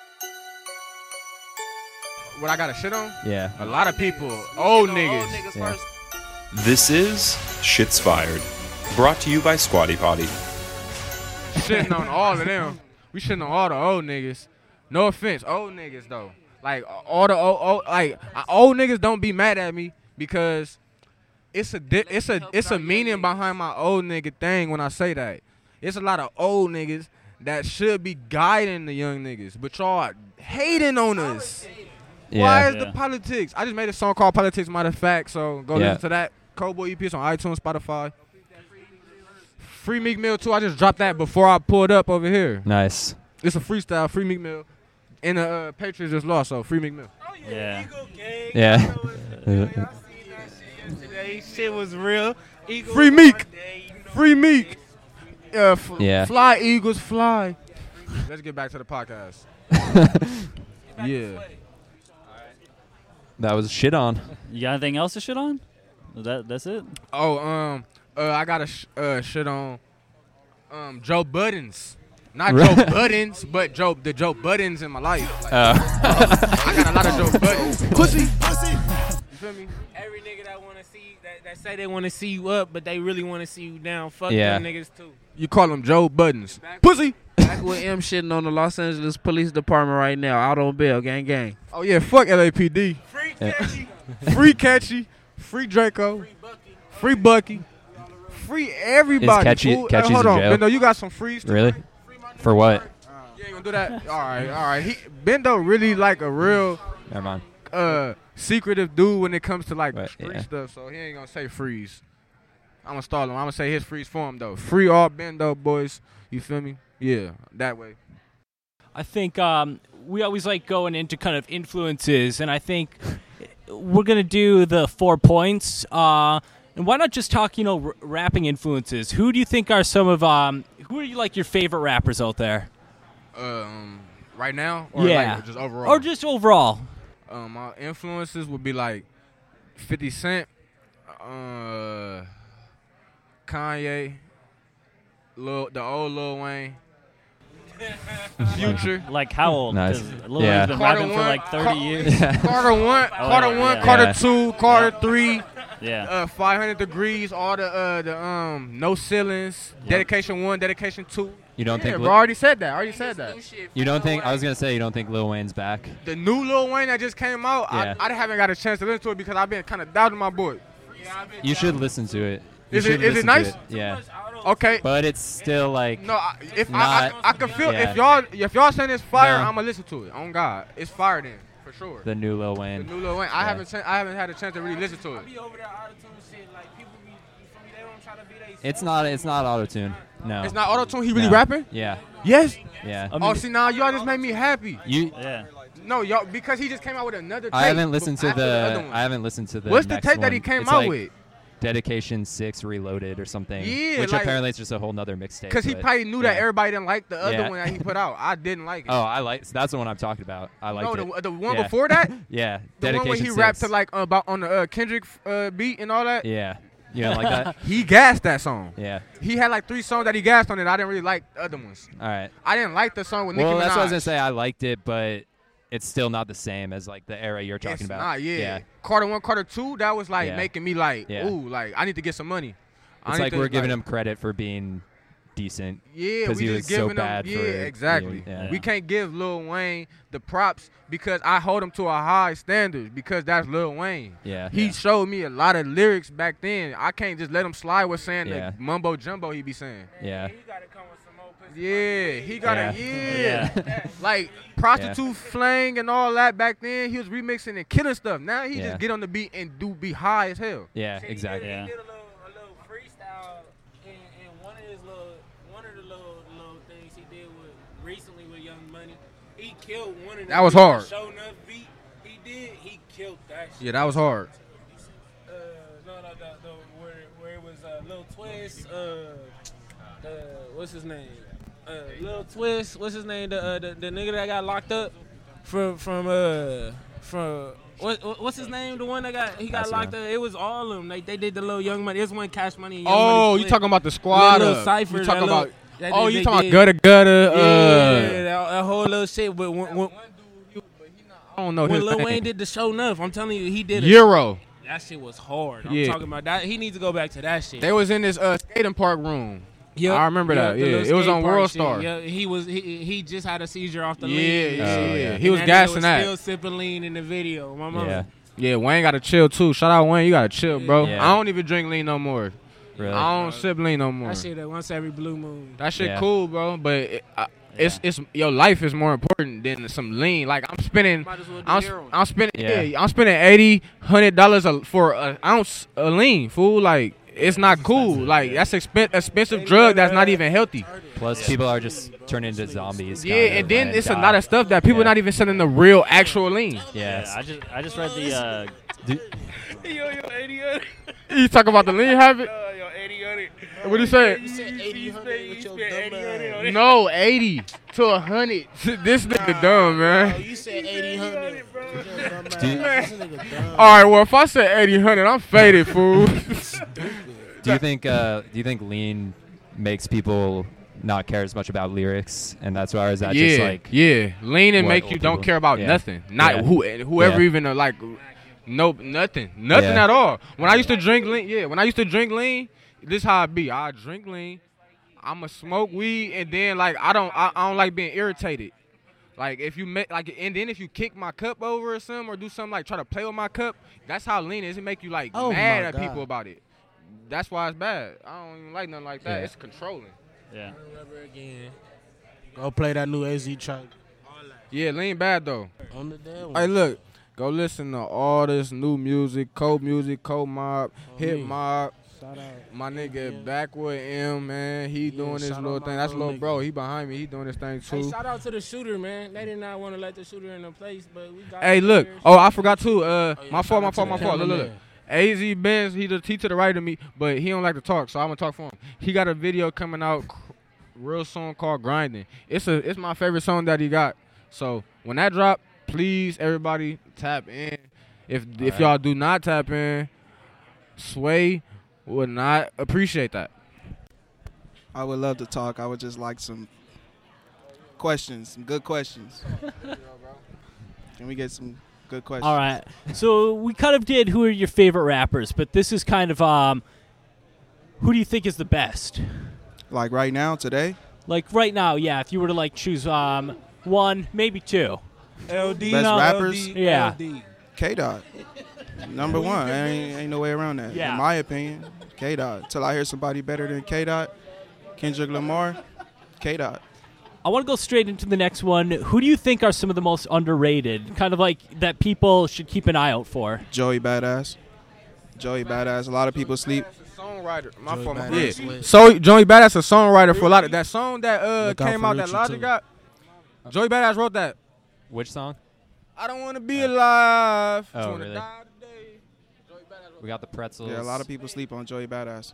What I got to shit on? Yeah. A lot of people. Old niggas. Yeah. This is Shit's Fired, brought to you by Squatty Potty. Shitting on all of them. We shitting on all the old niggas. No offense, old niggas though. Like all the old niggas don't be mad at me because it's a meaning behind my old nigga thing when I say that. It's a lot of old niggas that should be guiding the young niggas, but y'all hating on us. Yeah. Why is the politics? I just made a song called Politics, matter of fact, so go listen to that. Cowboy EP, it's on iTunes, Spotify. Free Meek Mill too. I just dropped that before I pulled up over here. Nice. It's a freestyle, Free Meek Mill. And the Patriots just lost, so Free Meek Mill. Yeah. Yeah. Shit was real. Free Meek. Free Meek. Yeah. Fly, Eagles, fly. Let's get back to the podcast. Yeah. That was shit on. You got anything else to shit on? That's it? Oh, I got a shit on Joe Buttons. Not Joe Buttons, but the Joe Buttons in my life. Like, I got a lot of Joe Buttons. Pussy. You feel me? Every nigga that want to see that say they want to see you up, but they really want to see you down. Fuck Yeah. them niggas too. You call them Joe Buttons. Pussy. Back with M shitting on the Los Angeles Police Department right now. Out on bail, gang. Oh yeah, fuck LAPD. Free Catchy. Free Catchy. Free Draco. Free Bucky. Free everybody. Catchy's hold in on, jail? Bendo, you got some frees too? Really? For what? You ain't gonna do that? All right. Bendo really like a real Never mind. secretive dude when it comes to like But, street yeah. stuff, so he ain't gonna say freeze. I'm gonna stall him. I'm gonna say his freeze for him though. Free all Bendo boys. You feel me? Yeah, that way. I think we always like going into kind of influences, and I think we're going to do the 4 points. And why not just talk, rapping influences? Who do you think are some of, who are you like your favorite rappers out there? Right now? Or like just overall? Or just overall. My influences would be like 50 Cent, Kanye, the old Lil Wayne, Future. Like how old? Nice. Lil Wayne's been rapping for like 30 years. Carter 1, Carter 2, Carter 3. Yeah. 500 Degrees, all the No Ceilings, Dedication 1, Dedication 2. You don't think? Bro, I already said that. You don't think? I was gonna say you don't think Lil Wayne's back? The new Lil Wayne that just came out, Yeah. I haven't got a chance to listen to it because I've been kind of doubting my boy. You should listen to it. Is it nice? Yeah. Okay. But it's still like. No, if not, I can feel yeah. if y'all saying it's fire, No. I'm gonna listen to it. On God, it's fire then for sure. The new Lil Wayne. The new Lil Wayne. I haven't had a chance to really listen to it. It's not auto-tune. No. It's not auto-tune. He really No. rapping? Yeah. Yes. Yeah. Oh, see now y'all just made me happy. Yeah. No, y'all because he just came out with another tape. I haven't listened to after other one. I haven't listened to the. What's the next tape that he one. came It's out like with? Dedication 6 Reloaded or something. Yeah, Which like- apparently it's just a whole nother mixtape. Because he but, probably knew that yeah. everybody didn't like the other Yeah. one that he put out. I didn't like it. Oh, that's the one I'm talking about. I liked No, it. the one Yeah. before that? Yeah. The Dedication one where he 6. rapped to like about on the Kendrick beat and all that. Yeah. You don't like that? He gassed that song. Yeah. He had like 3 songs that he gassed on it. I didn't really like the other ones. All right. I didn't like the song with Nicki Minaj. Well, that's what I was gonna say. I liked it, but it's still not the same as like the era you're talking about. Not, yeah. Carter 1, Carter 2, that was like making me like, Yeah. ooh, like I need to get some money. It's like we're giving him credit for being decent. Yeah, because we he just was so giving bad him. for Yeah, exactly. Yeah. We can't give Lil Wayne the props because I hold him to a high standard because that's Lil Wayne. Yeah. He showed me a lot of lyrics back then. I can't just let him slide with saying Yeah. the mumbo jumbo he be saying. Yeah. Yeah, he got Yeah. like prostitute flang and all that back then. He was remixing and killing stuff. Now he Yeah. just get on the beat and be high as hell. Yeah, exactly. He did a little freestyle in one of the little things he did recently with Young Money. He killed one of them. That was hard. Show enough beat. He killed that shit. Yeah, that was hard. Where it was Lil Twist. What's his name? Lil Twist. What's his name? The nigga that got locked up from what's his name? The one that got locked up. It was all of them. They did the little Young Money. This one Cash Money. And Young Money You talking about the squad? Little Cypher. You talking about? That You they talking did. about gutter? Yeah, that whole little shit. But I don't know when his Lil name. Wayne did the show enough, I'm telling you, he did Euro. That shit was hard. I'm Yeah. talking about that. He needs to go back to that shit. They was in this skating park room. Yep. I remember that. the Yeah, little it was skate on park World shit. Star. Yeah, he just had a seizure off the Yeah, lean. yeah. He And was that nigga gassing was that. Still sipping lean in the video. My mama. Yeah. Yeah, Wayne got to chill too. Shout out Wayne, you got to chill, bro. Yeah. I don't even drink lean no more. Really? I don't sip lean no more. That shit that once every blue moon. That shit Yeah. cool, bro. But it's your life is more important than some lean. Like I'm spending, I'm spending, Yeah. I'm spending $80-$100 for an ounce of lean, fool. Like it's not cool. Like that's expensive drug that's not even healthy. Plus, people are just turning into zombies. Yeah, kind of, and then it's a die. lot of stuff that people not even selling the real actual lean. Yeah. I just read the. Yo, 80. You talk about the lean habit? Yo, 80. What do you say? You said 80 with your dumb ass. No, 80 to 100. This nigga dumb, man. You said 80. All right, well, if I said 80-100, I'm faded, fool. Do you think lean makes people not care as much about lyrics, and that's why, or is that just like lean and what make old you don't people- care about Yeah. nothing. Not Yeah. whoever Yeah. even nothing Yeah. at all. When I used to drink lean, this how I be. I drink lean, I'ma smoke weed, and then like I don't like being irritated. Like if you and then if you kick my cup over or something, or do something like try to play with my cup, that's how lean is. It make you like mad at people about it. That's why it's bad. I don't even like nothing like that. Yeah. It's controlling. Yeah. Never again. Go play that new AZ track. Yeah, lean bad though. On the damn Hey, look, go listen to all this new music, Code Mob, Hip Mob. Shout out. My nigga Backwood M, man, he doing this shout little out my thing. That's little little bro. He behind me. He doing this thing Hey, too. shout out to the shooter, man. They did not want to let the shooter in the place, but we got Hey, him look. here. Oh, I forgot too. My fault. out to the Look. cameraman. AZ Benz, he to the right of me, but he don't like to talk, so I'm gonna talk for him. He got a video coming out real soon called Grinding. It's my favorite song that he got. So when that drop, please everybody tap in. If y'all do not tap in, Sway would not appreciate that. I would love to talk. I would just like some questions, some good questions. Can we get some good questions? All right. So we kind of did who are your favorite rappers, but this is kind of who do you think is the best? Like right now, today? Like right now, yeah. If you were to like choose one, maybe two. LD. Best rappers? Yeah. K-Dot. Number one. Ain't no way around that. Yeah. In my opinion, K-Dot. Till I hear somebody better than K-Dot, Kendrick Lamar, K-Dot. I want to go straight into the next one. Who do you think are some of the most underrated, kind of like that people should keep an eye out for? Joey Badass. A lot of people sleep. Songwriter. My Joey fault. Badass. Yeah. So Joey Badass a songwriter for a lot of that song that Look out came for out that Lucci, Logic too. got. Joey Badass wrote that. Which song? I don't want to be alive. Oh, Just wanna really? die today. We got the pretzels. Yeah, a lot of people sleep on Joey Badass.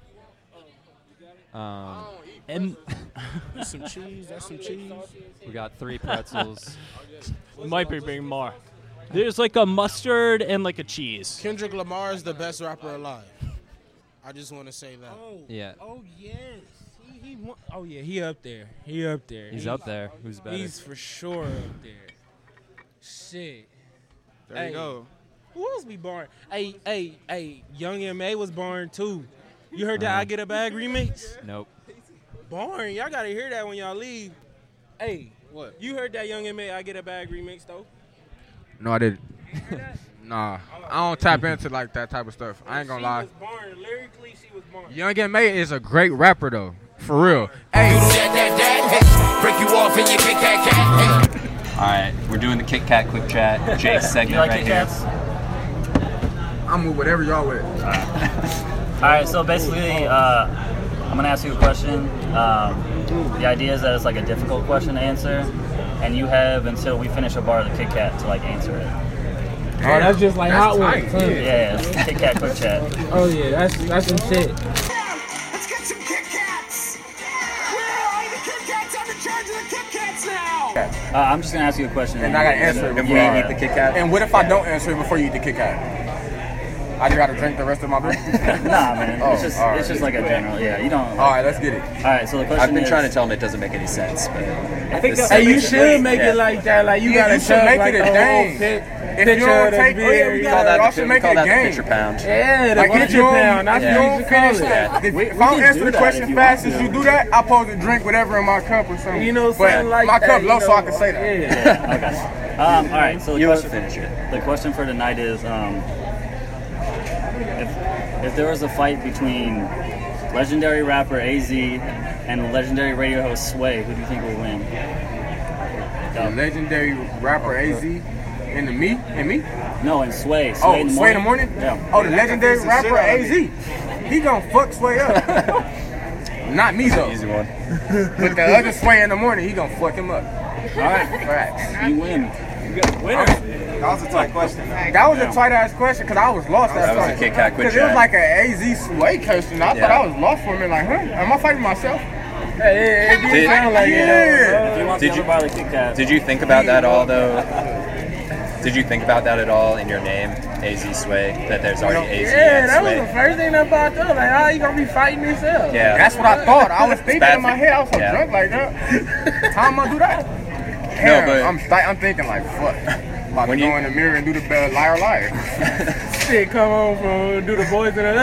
And That's some cheese. That's some cheese. We got 3 pretzels. might be bringing more. There's like a mustard and like a cheese. Kendrick Lamar is the best rapper alive. I just want to say that. Yeah. Oh yes. He up there. He up there. He's up there. Who's better? He's for sure up there. Shit. There you go. Who else be born? Hey, Young M.A. was born too. You heard that I Get a Bag remix? Nope. Born. Y'all gotta hear that when y'all leave. Hey, what? You heard that Young M.A. I Get a Bag remix though? No, I didn't. Nah, I don't tap into like that type of stuff. I ain't gonna lie. She was born. Lyrically, she was born. Young M.A. is a great rapper though, for real. Hey. Break you off in your Kit Kat cat. All right, we're doing the Kit Kat quick chat. Jake's segment like right Kit here. Kats? I'm with whatever y'all with. All right, so basically, I'm gonna ask you a question. The idea is that it's like a difficult question to answer, and you have until we finish a bar of the Kit Kat to like answer it. Oh, that's just like hot ones. Huh? Yeah, it's Kit Kat quick chat. Oh yeah, that's some shit. Let's get some Kit Kats. Where are the Kit Kats? I'm in charge of the Kit Kats now. I'm just gonna ask you a question, and I gotta answer it before you eat the Kit Kat. And what if I don't answer it before you eat the Kit Kat? I just gotta drink the rest of my beer? Nah, man. It's just like a general. Yeah, you don't. All right, let's get it. All right, so the question I've been is, trying to tell him it doesn't make any sense, but I think you should make it like that. Like you gotta make like it a game. If you don't take it, y'all should make it a game. Picture pound. Yeah, the picture pound. That's what you call it. If I don't answer the question fast as you do that, I'm supposed to drink whatever in my cup or something. You know, but like my that, cup low, so I can say that. Yeah. Okay. All right. So the question for tonight is, if there was a fight between legendary rapper AZ and legendary radio host Sway, who do you think will win? The legendary rapper AZ and me? And me? No, and Sway. Sway in the morning? Yeah. Oh, the legendary rapper AZ. He gonna fuck Sway up. Not me though. Easy one. But the other Sway in the morning, he gonna fuck him up. All right. You win. Winner. That was a tight question. That was a tight ass question because I was lost that time. That was a Kit Kat quick chat. Because it was like an AZ Sway question. I thought I was lost for a minute. Like, am I fighting myself? Hey, it didn't sound like it. Did you think about that all though? Did you think about that at all in your name, AZ Sway? That there's already AZ and that Sway? was the first thing that popped up. Like, how you gonna be fighting yourself? Yeah. That's what I thought. I was thinking in my head. I was so drunk like that. How am I do that? Damn, no, I'm thinking like, fuck. About to go in the mirror and do the liar liar. Shit, come on, bro. Do the boys in the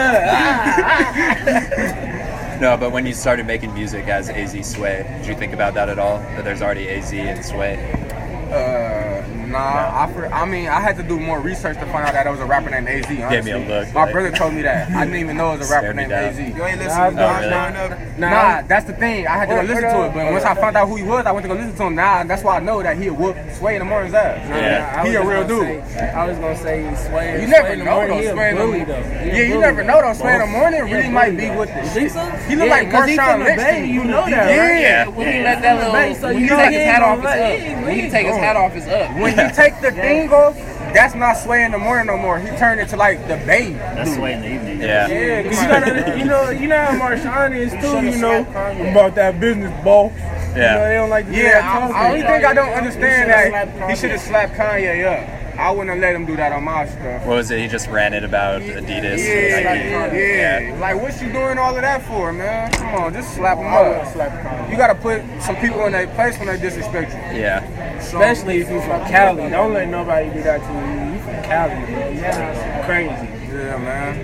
No, but when you started making music as AZ Sway, did you think about that at all? That there's already AZ and Sway? Nah. I mean, I had to do more research to find out that there was a rapper named AZ. Honestly. Gave me a look. My brother told me that. I didn't even know it was a rapper named AZ. You ain't listening to really? Nah, that's the thing. I had to go listen to it. But once I found out who he was, I went to go listen to him. Now that's why I know that he'll whoop Sway in the morning's ass. Yeah. He a real dude. I was gonna say Sway. You never know though, Sway in the morning. Yeah, you never know though. Sway in the morning really might be with the shit. He look like Marshawn Lynch. You know that, right? Yeah. When he let that little, when he take his hat off, it's up. When he take his hat off, it's up. When he take the thing off, that's not Sway in the morning no more. He turned into like the babe. That's Sway in the evening. Yeah. Yeah, because you know how Marshawn is too. You know about that business, ball. Yeah. You know, they don't like to do Yeah, that I only think I don't understand that he should have slapped Kanye up. I wouldn't have let him do that on my stuff. What was it? He just ranted about Adidas. Yeah. Like, what you doing all of that for, man? Come on, just slap him up. You gotta put some people in their place when they disrespect you. Yeah. Especially if you're from Cali. Don't let nobody do that to you. You from Cali, bro. Yeah, crazy. Yeah,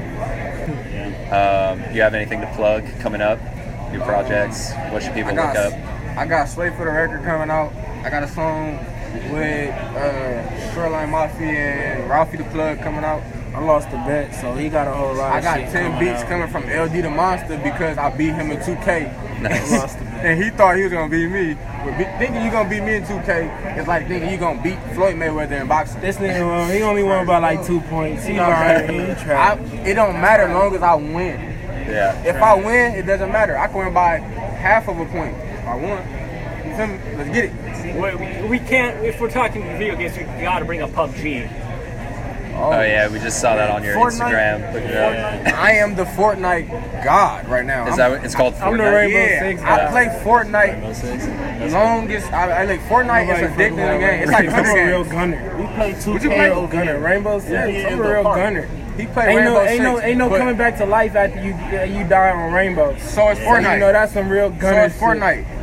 man. You have anything to plug coming up? New projects? What should people look up? I got Slave for the Record coming out. I got a song with Shoreline Mafia and Ralphie the Plug coming out. I lost the bet, so he got a whole lot of shit. I got 10 beats coming from LD the Monster because I beat him in 2K. Nice. And he thought he was going to beat me. But thinking you going to beat me in 2K is like thinking you going to beat Floyd Mayweather in boxing. This nigga, he only won by like 2 points. He it don't matter as long as I win. Yeah. If I win, it doesn't matter. I can win by half of a point if I won. Let's get it. We can't, if we're talking video games, we gotta bring up PUBG. Oh yeah, we just saw that on your Fortnite, Instagram. Look it up. I am the Fortnite god right now. Is that what it's called? Fortnite? I'm the Rainbow Six. I play Fortnite longest. I like Fortnite is addicting game. It's like I'm a real gunner. We play 2K gunner. Rainbow Six. I'm a real gunner. He played Rainbow Six. Ain't no coming back to life after you die on Rainbow. So it's Fortnite. You know that's some real gunner. So it's Fortnite.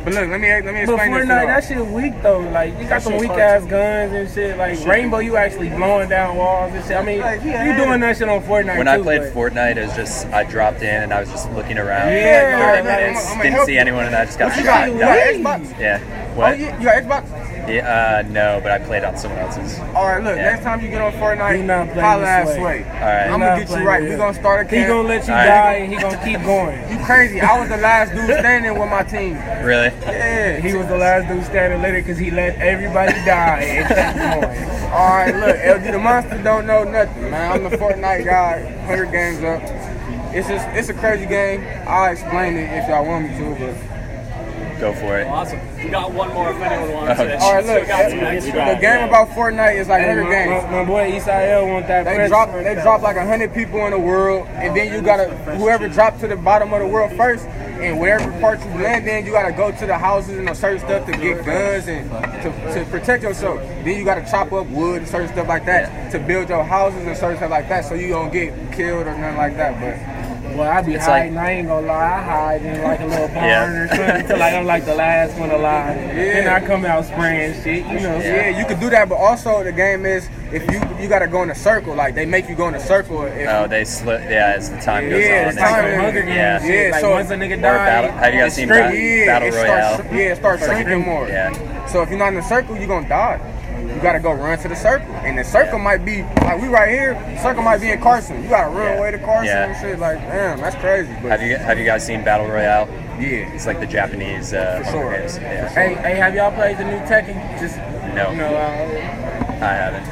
But look, let me explain But this. Fortnite, that shit weak though. Like you got some weak ass guns and shit. Like Rainbow, you actually blowing down walls and shit. I mean, you doing that shit on Fortnite When too, I played Fortnite, it was just I dropped in and I was just looking around for Yeah, 30 minutes. Didn't see anyone and I just got What you shot. got? You got Xbox? Yeah. Oh, What? you got Xbox? Yeah, no, but I played on someone else's. All right, look. Yeah. Next time you get on Fortnite, not playing holla at this Sway. way. All right. I'm gonna get you right. We gonna start a camp. He gonna let you All right. die and he gonna keep going. You crazy? I was the last dude standing with my team. Really? Yeah. He was the last dude standing later because he let everybody die and kept going. All right, look. LD the Monster don't know nothing, man. I'm the Fortnite guy. 100 games up. It's a crazy game. I'll explain it if y'all want me to, but. Go for it. Awesome. We got one more if anyone wants it. All right, look. The game about Fortnite is like 100 games. My boy Isael want that. They drop like 100 people in the world, and then you gotta whoever dropped to the bottom of the world first, and wherever part you land in, you gotta go to the houses and certain stuff to get guns and to protect yourself. Then you gotta chop up wood and certain stuff like that to build your houses and certain stuff like that, so you don't get killed or nothing like that. But. Well, I be hiding. I ain't gonna lie. I hide in like a little barn or something until like I'm like the last one alive. Then I come out spraying shit. You know. Yeah, you could do that, but also the game is if you gotta go in a circle. Like they make you go in a circle. They slip. Yeah, as the time goes on. It's time. Hunger Games. Yeah, Like so once a nigga die, have you guys seen Battle Royale? It starts shrinking more. Yeah. So if you're not in the circle, you're gonna die. You gotta go run to the circle, and the circle might be like we right here. The circle might be in Carson. You gotta run away to Carson and shit. Like, damn, that's crazy. But Have you guys seen Battle Royale? Yeah, it's like the Japanese Hunger Games. Yeah. Hey, have y'all played the new Tekken? Just no. I haven't.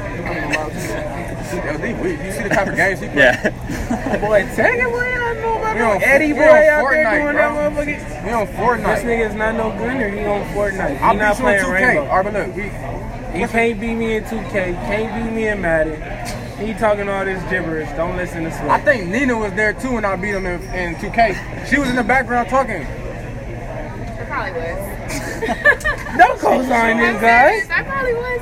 You see the type of games he plays? Yeah. Boy, Tekken, boy, I know about on Eddie we boy on out there Fortnite, doing bro. that motherfucker. We on Fortnite. This nigga's not no gunner. He on Fortnite. I'll He not beat you in playing 2K. Rainbow. All right, but look, He can't beat me in 2K. Can't beat me in Madden. He talking all this gibberish. Don't listen to Sway. I think Nina was there too when I beat him in 2K. She was in the background talking. It probably was. Don't co-sign this guy. I probably was.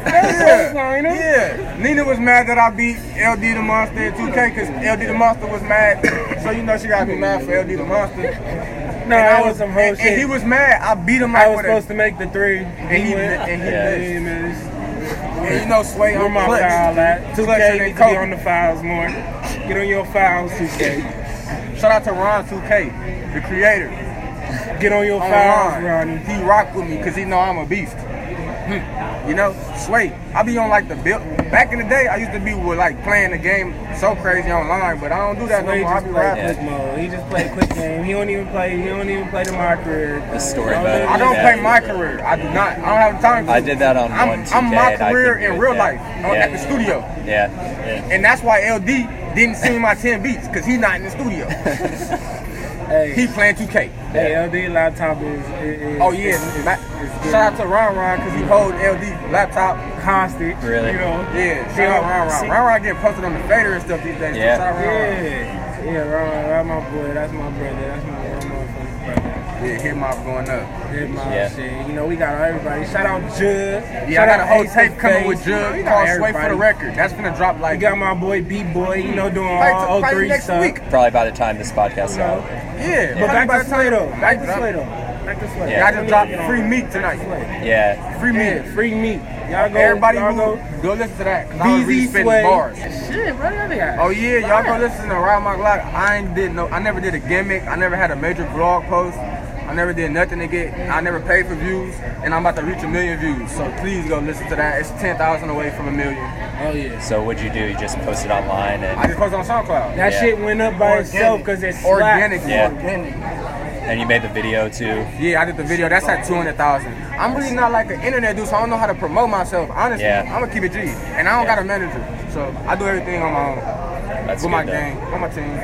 Yeah. Nina was mad that I beat LD the Monster in 2K because LD the Monster was mad. So you know she gotta be mad for LD the Monster. No, that was some whole shit. And he was mad. I beat him. I was supposed to make the 3. And he missed. And you know, Sway, where I'm my clutch. foul at? 2K need to Kobe. be on the fouls more. Get on your fouls, 2K. Shout out to Ron 2K, the creator. Get on your fouls, Ronnie. He rock with me because he know I'm a beast. You know, Sway, I be on like the build. Back in the day, I used to be with like playing the game so crazy online, but I don't do that no more. I be rapping. Quick mode. He just play quick game. He don't even play the my career. The story mode. I don't play my career. I do not. I don't have the time to. I did that on 1-2K. I'm my career in real life at the studio. Yeah. And that's why LD didn't sing my 10 beats because he's not in the studio. He playing 2K. Hey, LD laptop is oh yeah. Shout out to Ron because he hold LD laptop hostage. Really? You know? Yeah. Shout out Ron getting posted on the fader and stuff these days. Yeah. Shout out Ron. Yeah, Ron, my boy. That's my brother. That's my motherfucking brother. Yeah, hip hop going up. Hip hop shit. You know, we got everybody. Shout out Jug. Yeah, I got a whole tape coming with Jug called Sway for the Record. That's gonna drop like. We got my boy B-Boy, you know, doing all 03 stuff. Probably by the time this podcast is out. Yeah, but back to Sway though. Back to Sway. Yeah, I just dropped free meat tonight. Yeah. Free meat. Free meat. Y'all go. Everybody go listen to that. I was really spitting bars. Shit, bro. Oh yeah, y'all go listen to Ride My Glock. I never did a gimmick. I never had a major blog post. I never did nothing to get. I never paid for views, and I'm about to reach 1 million views. So please go listen to that. It's 10,000 away from 1 million. Oh yeah. So what'd you do? You just posted online and I just posted on SoundCloud. That shit went up by itself because it's organic. Organic. And you made the video too? Yeah, I did the video. That's at 200,000. I'm really not like an internet dude, so I don't know how to promote myself. Honestly, I'm gonna keep it G, and I don't got a manager, so I do everything on my own. That's with my good, gang, with my team.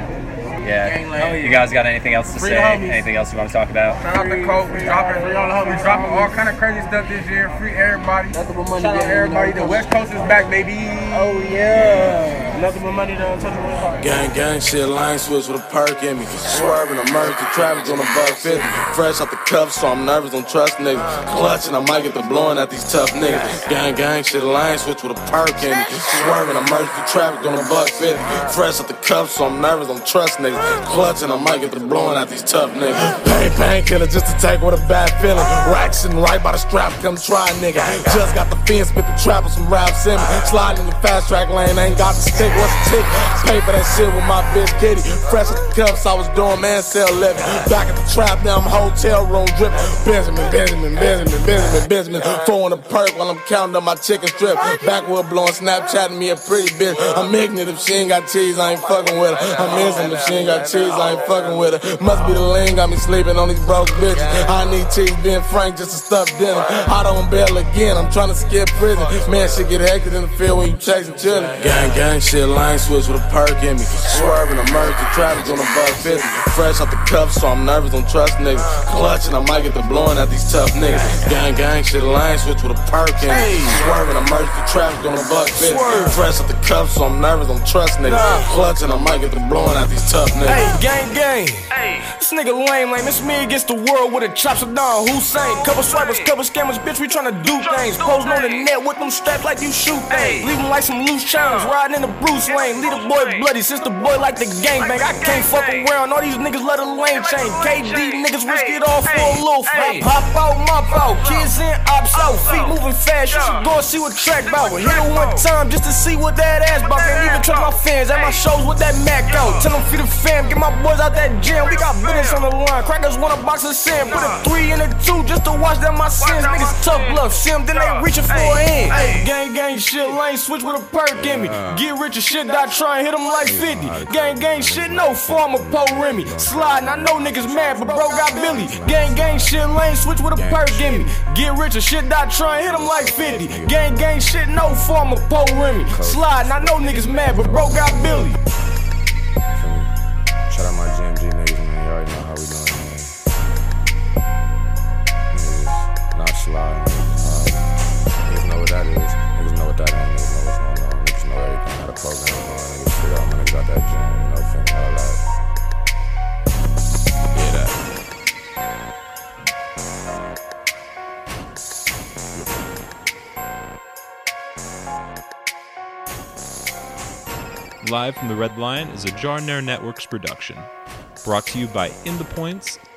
Yeah. You guys got anything else to say? Anything else you want to talk about? Shout out to Coke. We dropping all kind of crazy stuff this year. Free everybody. Shout out to everybody. The West Coast is back, baby. Oh yeah. Nothing but money don't touch my heart. Gang, shit, line switch with a perk in me. Swerving, emergency traffic on a $150. Fresh out the cuffs, so I'm nervous, don't trust niggas. Clutching, I might get the blowing at these tough niggas. Gang, shit, line switch with a perk in me. Swerving, emergency traffic on a $150. Fresh out the cuffs, so I'm nervous, don't trust niggas. Clutching, I might get the blowing at these tough niggas. Painkiller just to take with a bad feeling. Rack sitting right by the strap, come try, nigga. Just got the fence, spit the trap with some Ralph Simmons. Sliding in the fast track lane, ain't got the stick, what's the tick? Pay for that shit with my bitch Kitty. Fresh at the cuffs, I was doing man cell living. Back at the trap, now I'm hotel room dripping. Benjamin. Throwing a perk while I'm counting up my chicken strip. Backwood blowing, Snapchatting me a pretty bitch. I'm ignorant if she ain't got cheese, I ain't fucking with her. I'm innocent if she ain't got cheese, I ain't fucking with her. Must be the lean, got me sleeping on these broke bitches. I need cheese, being frank, just to stuff dinner. Hot on bail again, I'm trying to skip prison. Man, shit get hectic in the field when you chasing children. Gang, shit, line switch with a perk in me. Swerving, emergency traffic on a $150. Fresh out the cuffs, so I'm nervous, don't trust niggas. Clutching, I might get the blowing at these tough niggas. Gang, shit, line switch with a perk in me. Swerving, emergency traffic on a $150. Fresh out the cuffs, so I'm nervous, don't trust niggas. Clutching, I might get the blowing at these tough niggas. Hey, gang. This nigga lame. It's me against the world with a chop Saddam Hussein. Couple swipers, couple scammers, bitch, we tryna do things. Posing on the net with them straps like you shoot things. Leave them like some loose chains, riding in the Bruce Lane. Leave the boy bloody, since the boy like the gangbang. I can't fuck around, all these niggas let a lane chain. KD niggas risk it all for a little fame. Pop out, mop out, kids in, ops out. Feet moving fast, you should go and see what track bout. Hit her one time just to see what that ass bout. Can't even trust my fans at my shows with that Mac out. Tell them feed the fam, get my boys out that gym. We got business on the line, crackers want a box of sand. Put a 3 in a 2 just to watch that my sins. Niggas tough love, see them, then they reaching for a hand. Gang, shit, lane switch with a perk in me. Get rich and shit, I try and hit them like 50. Gang, shit, no form of Poe Remy. Sliding, I know niggas mad, but bro got Billy. Gang, shit, lane switch with a perk in me. Get rich and shit, I try and hit them like 50. Gang, shit, no form of Poe Remy. Sliding, I know niggas mad, but bro got Billy. Shout out my GMG niggas, man. You already know how we doing, man. Niggas not slide. Niggas know what that is. Niggas know what that ain't. Niggas know what's going on. Niggas know everything. Got a program going. Niggas figure out my niggas got that gym. You know, feel me, all that. Yeah, that. Live from the Red Lion is a Jarnair Networks production. Brought to you by In The Points,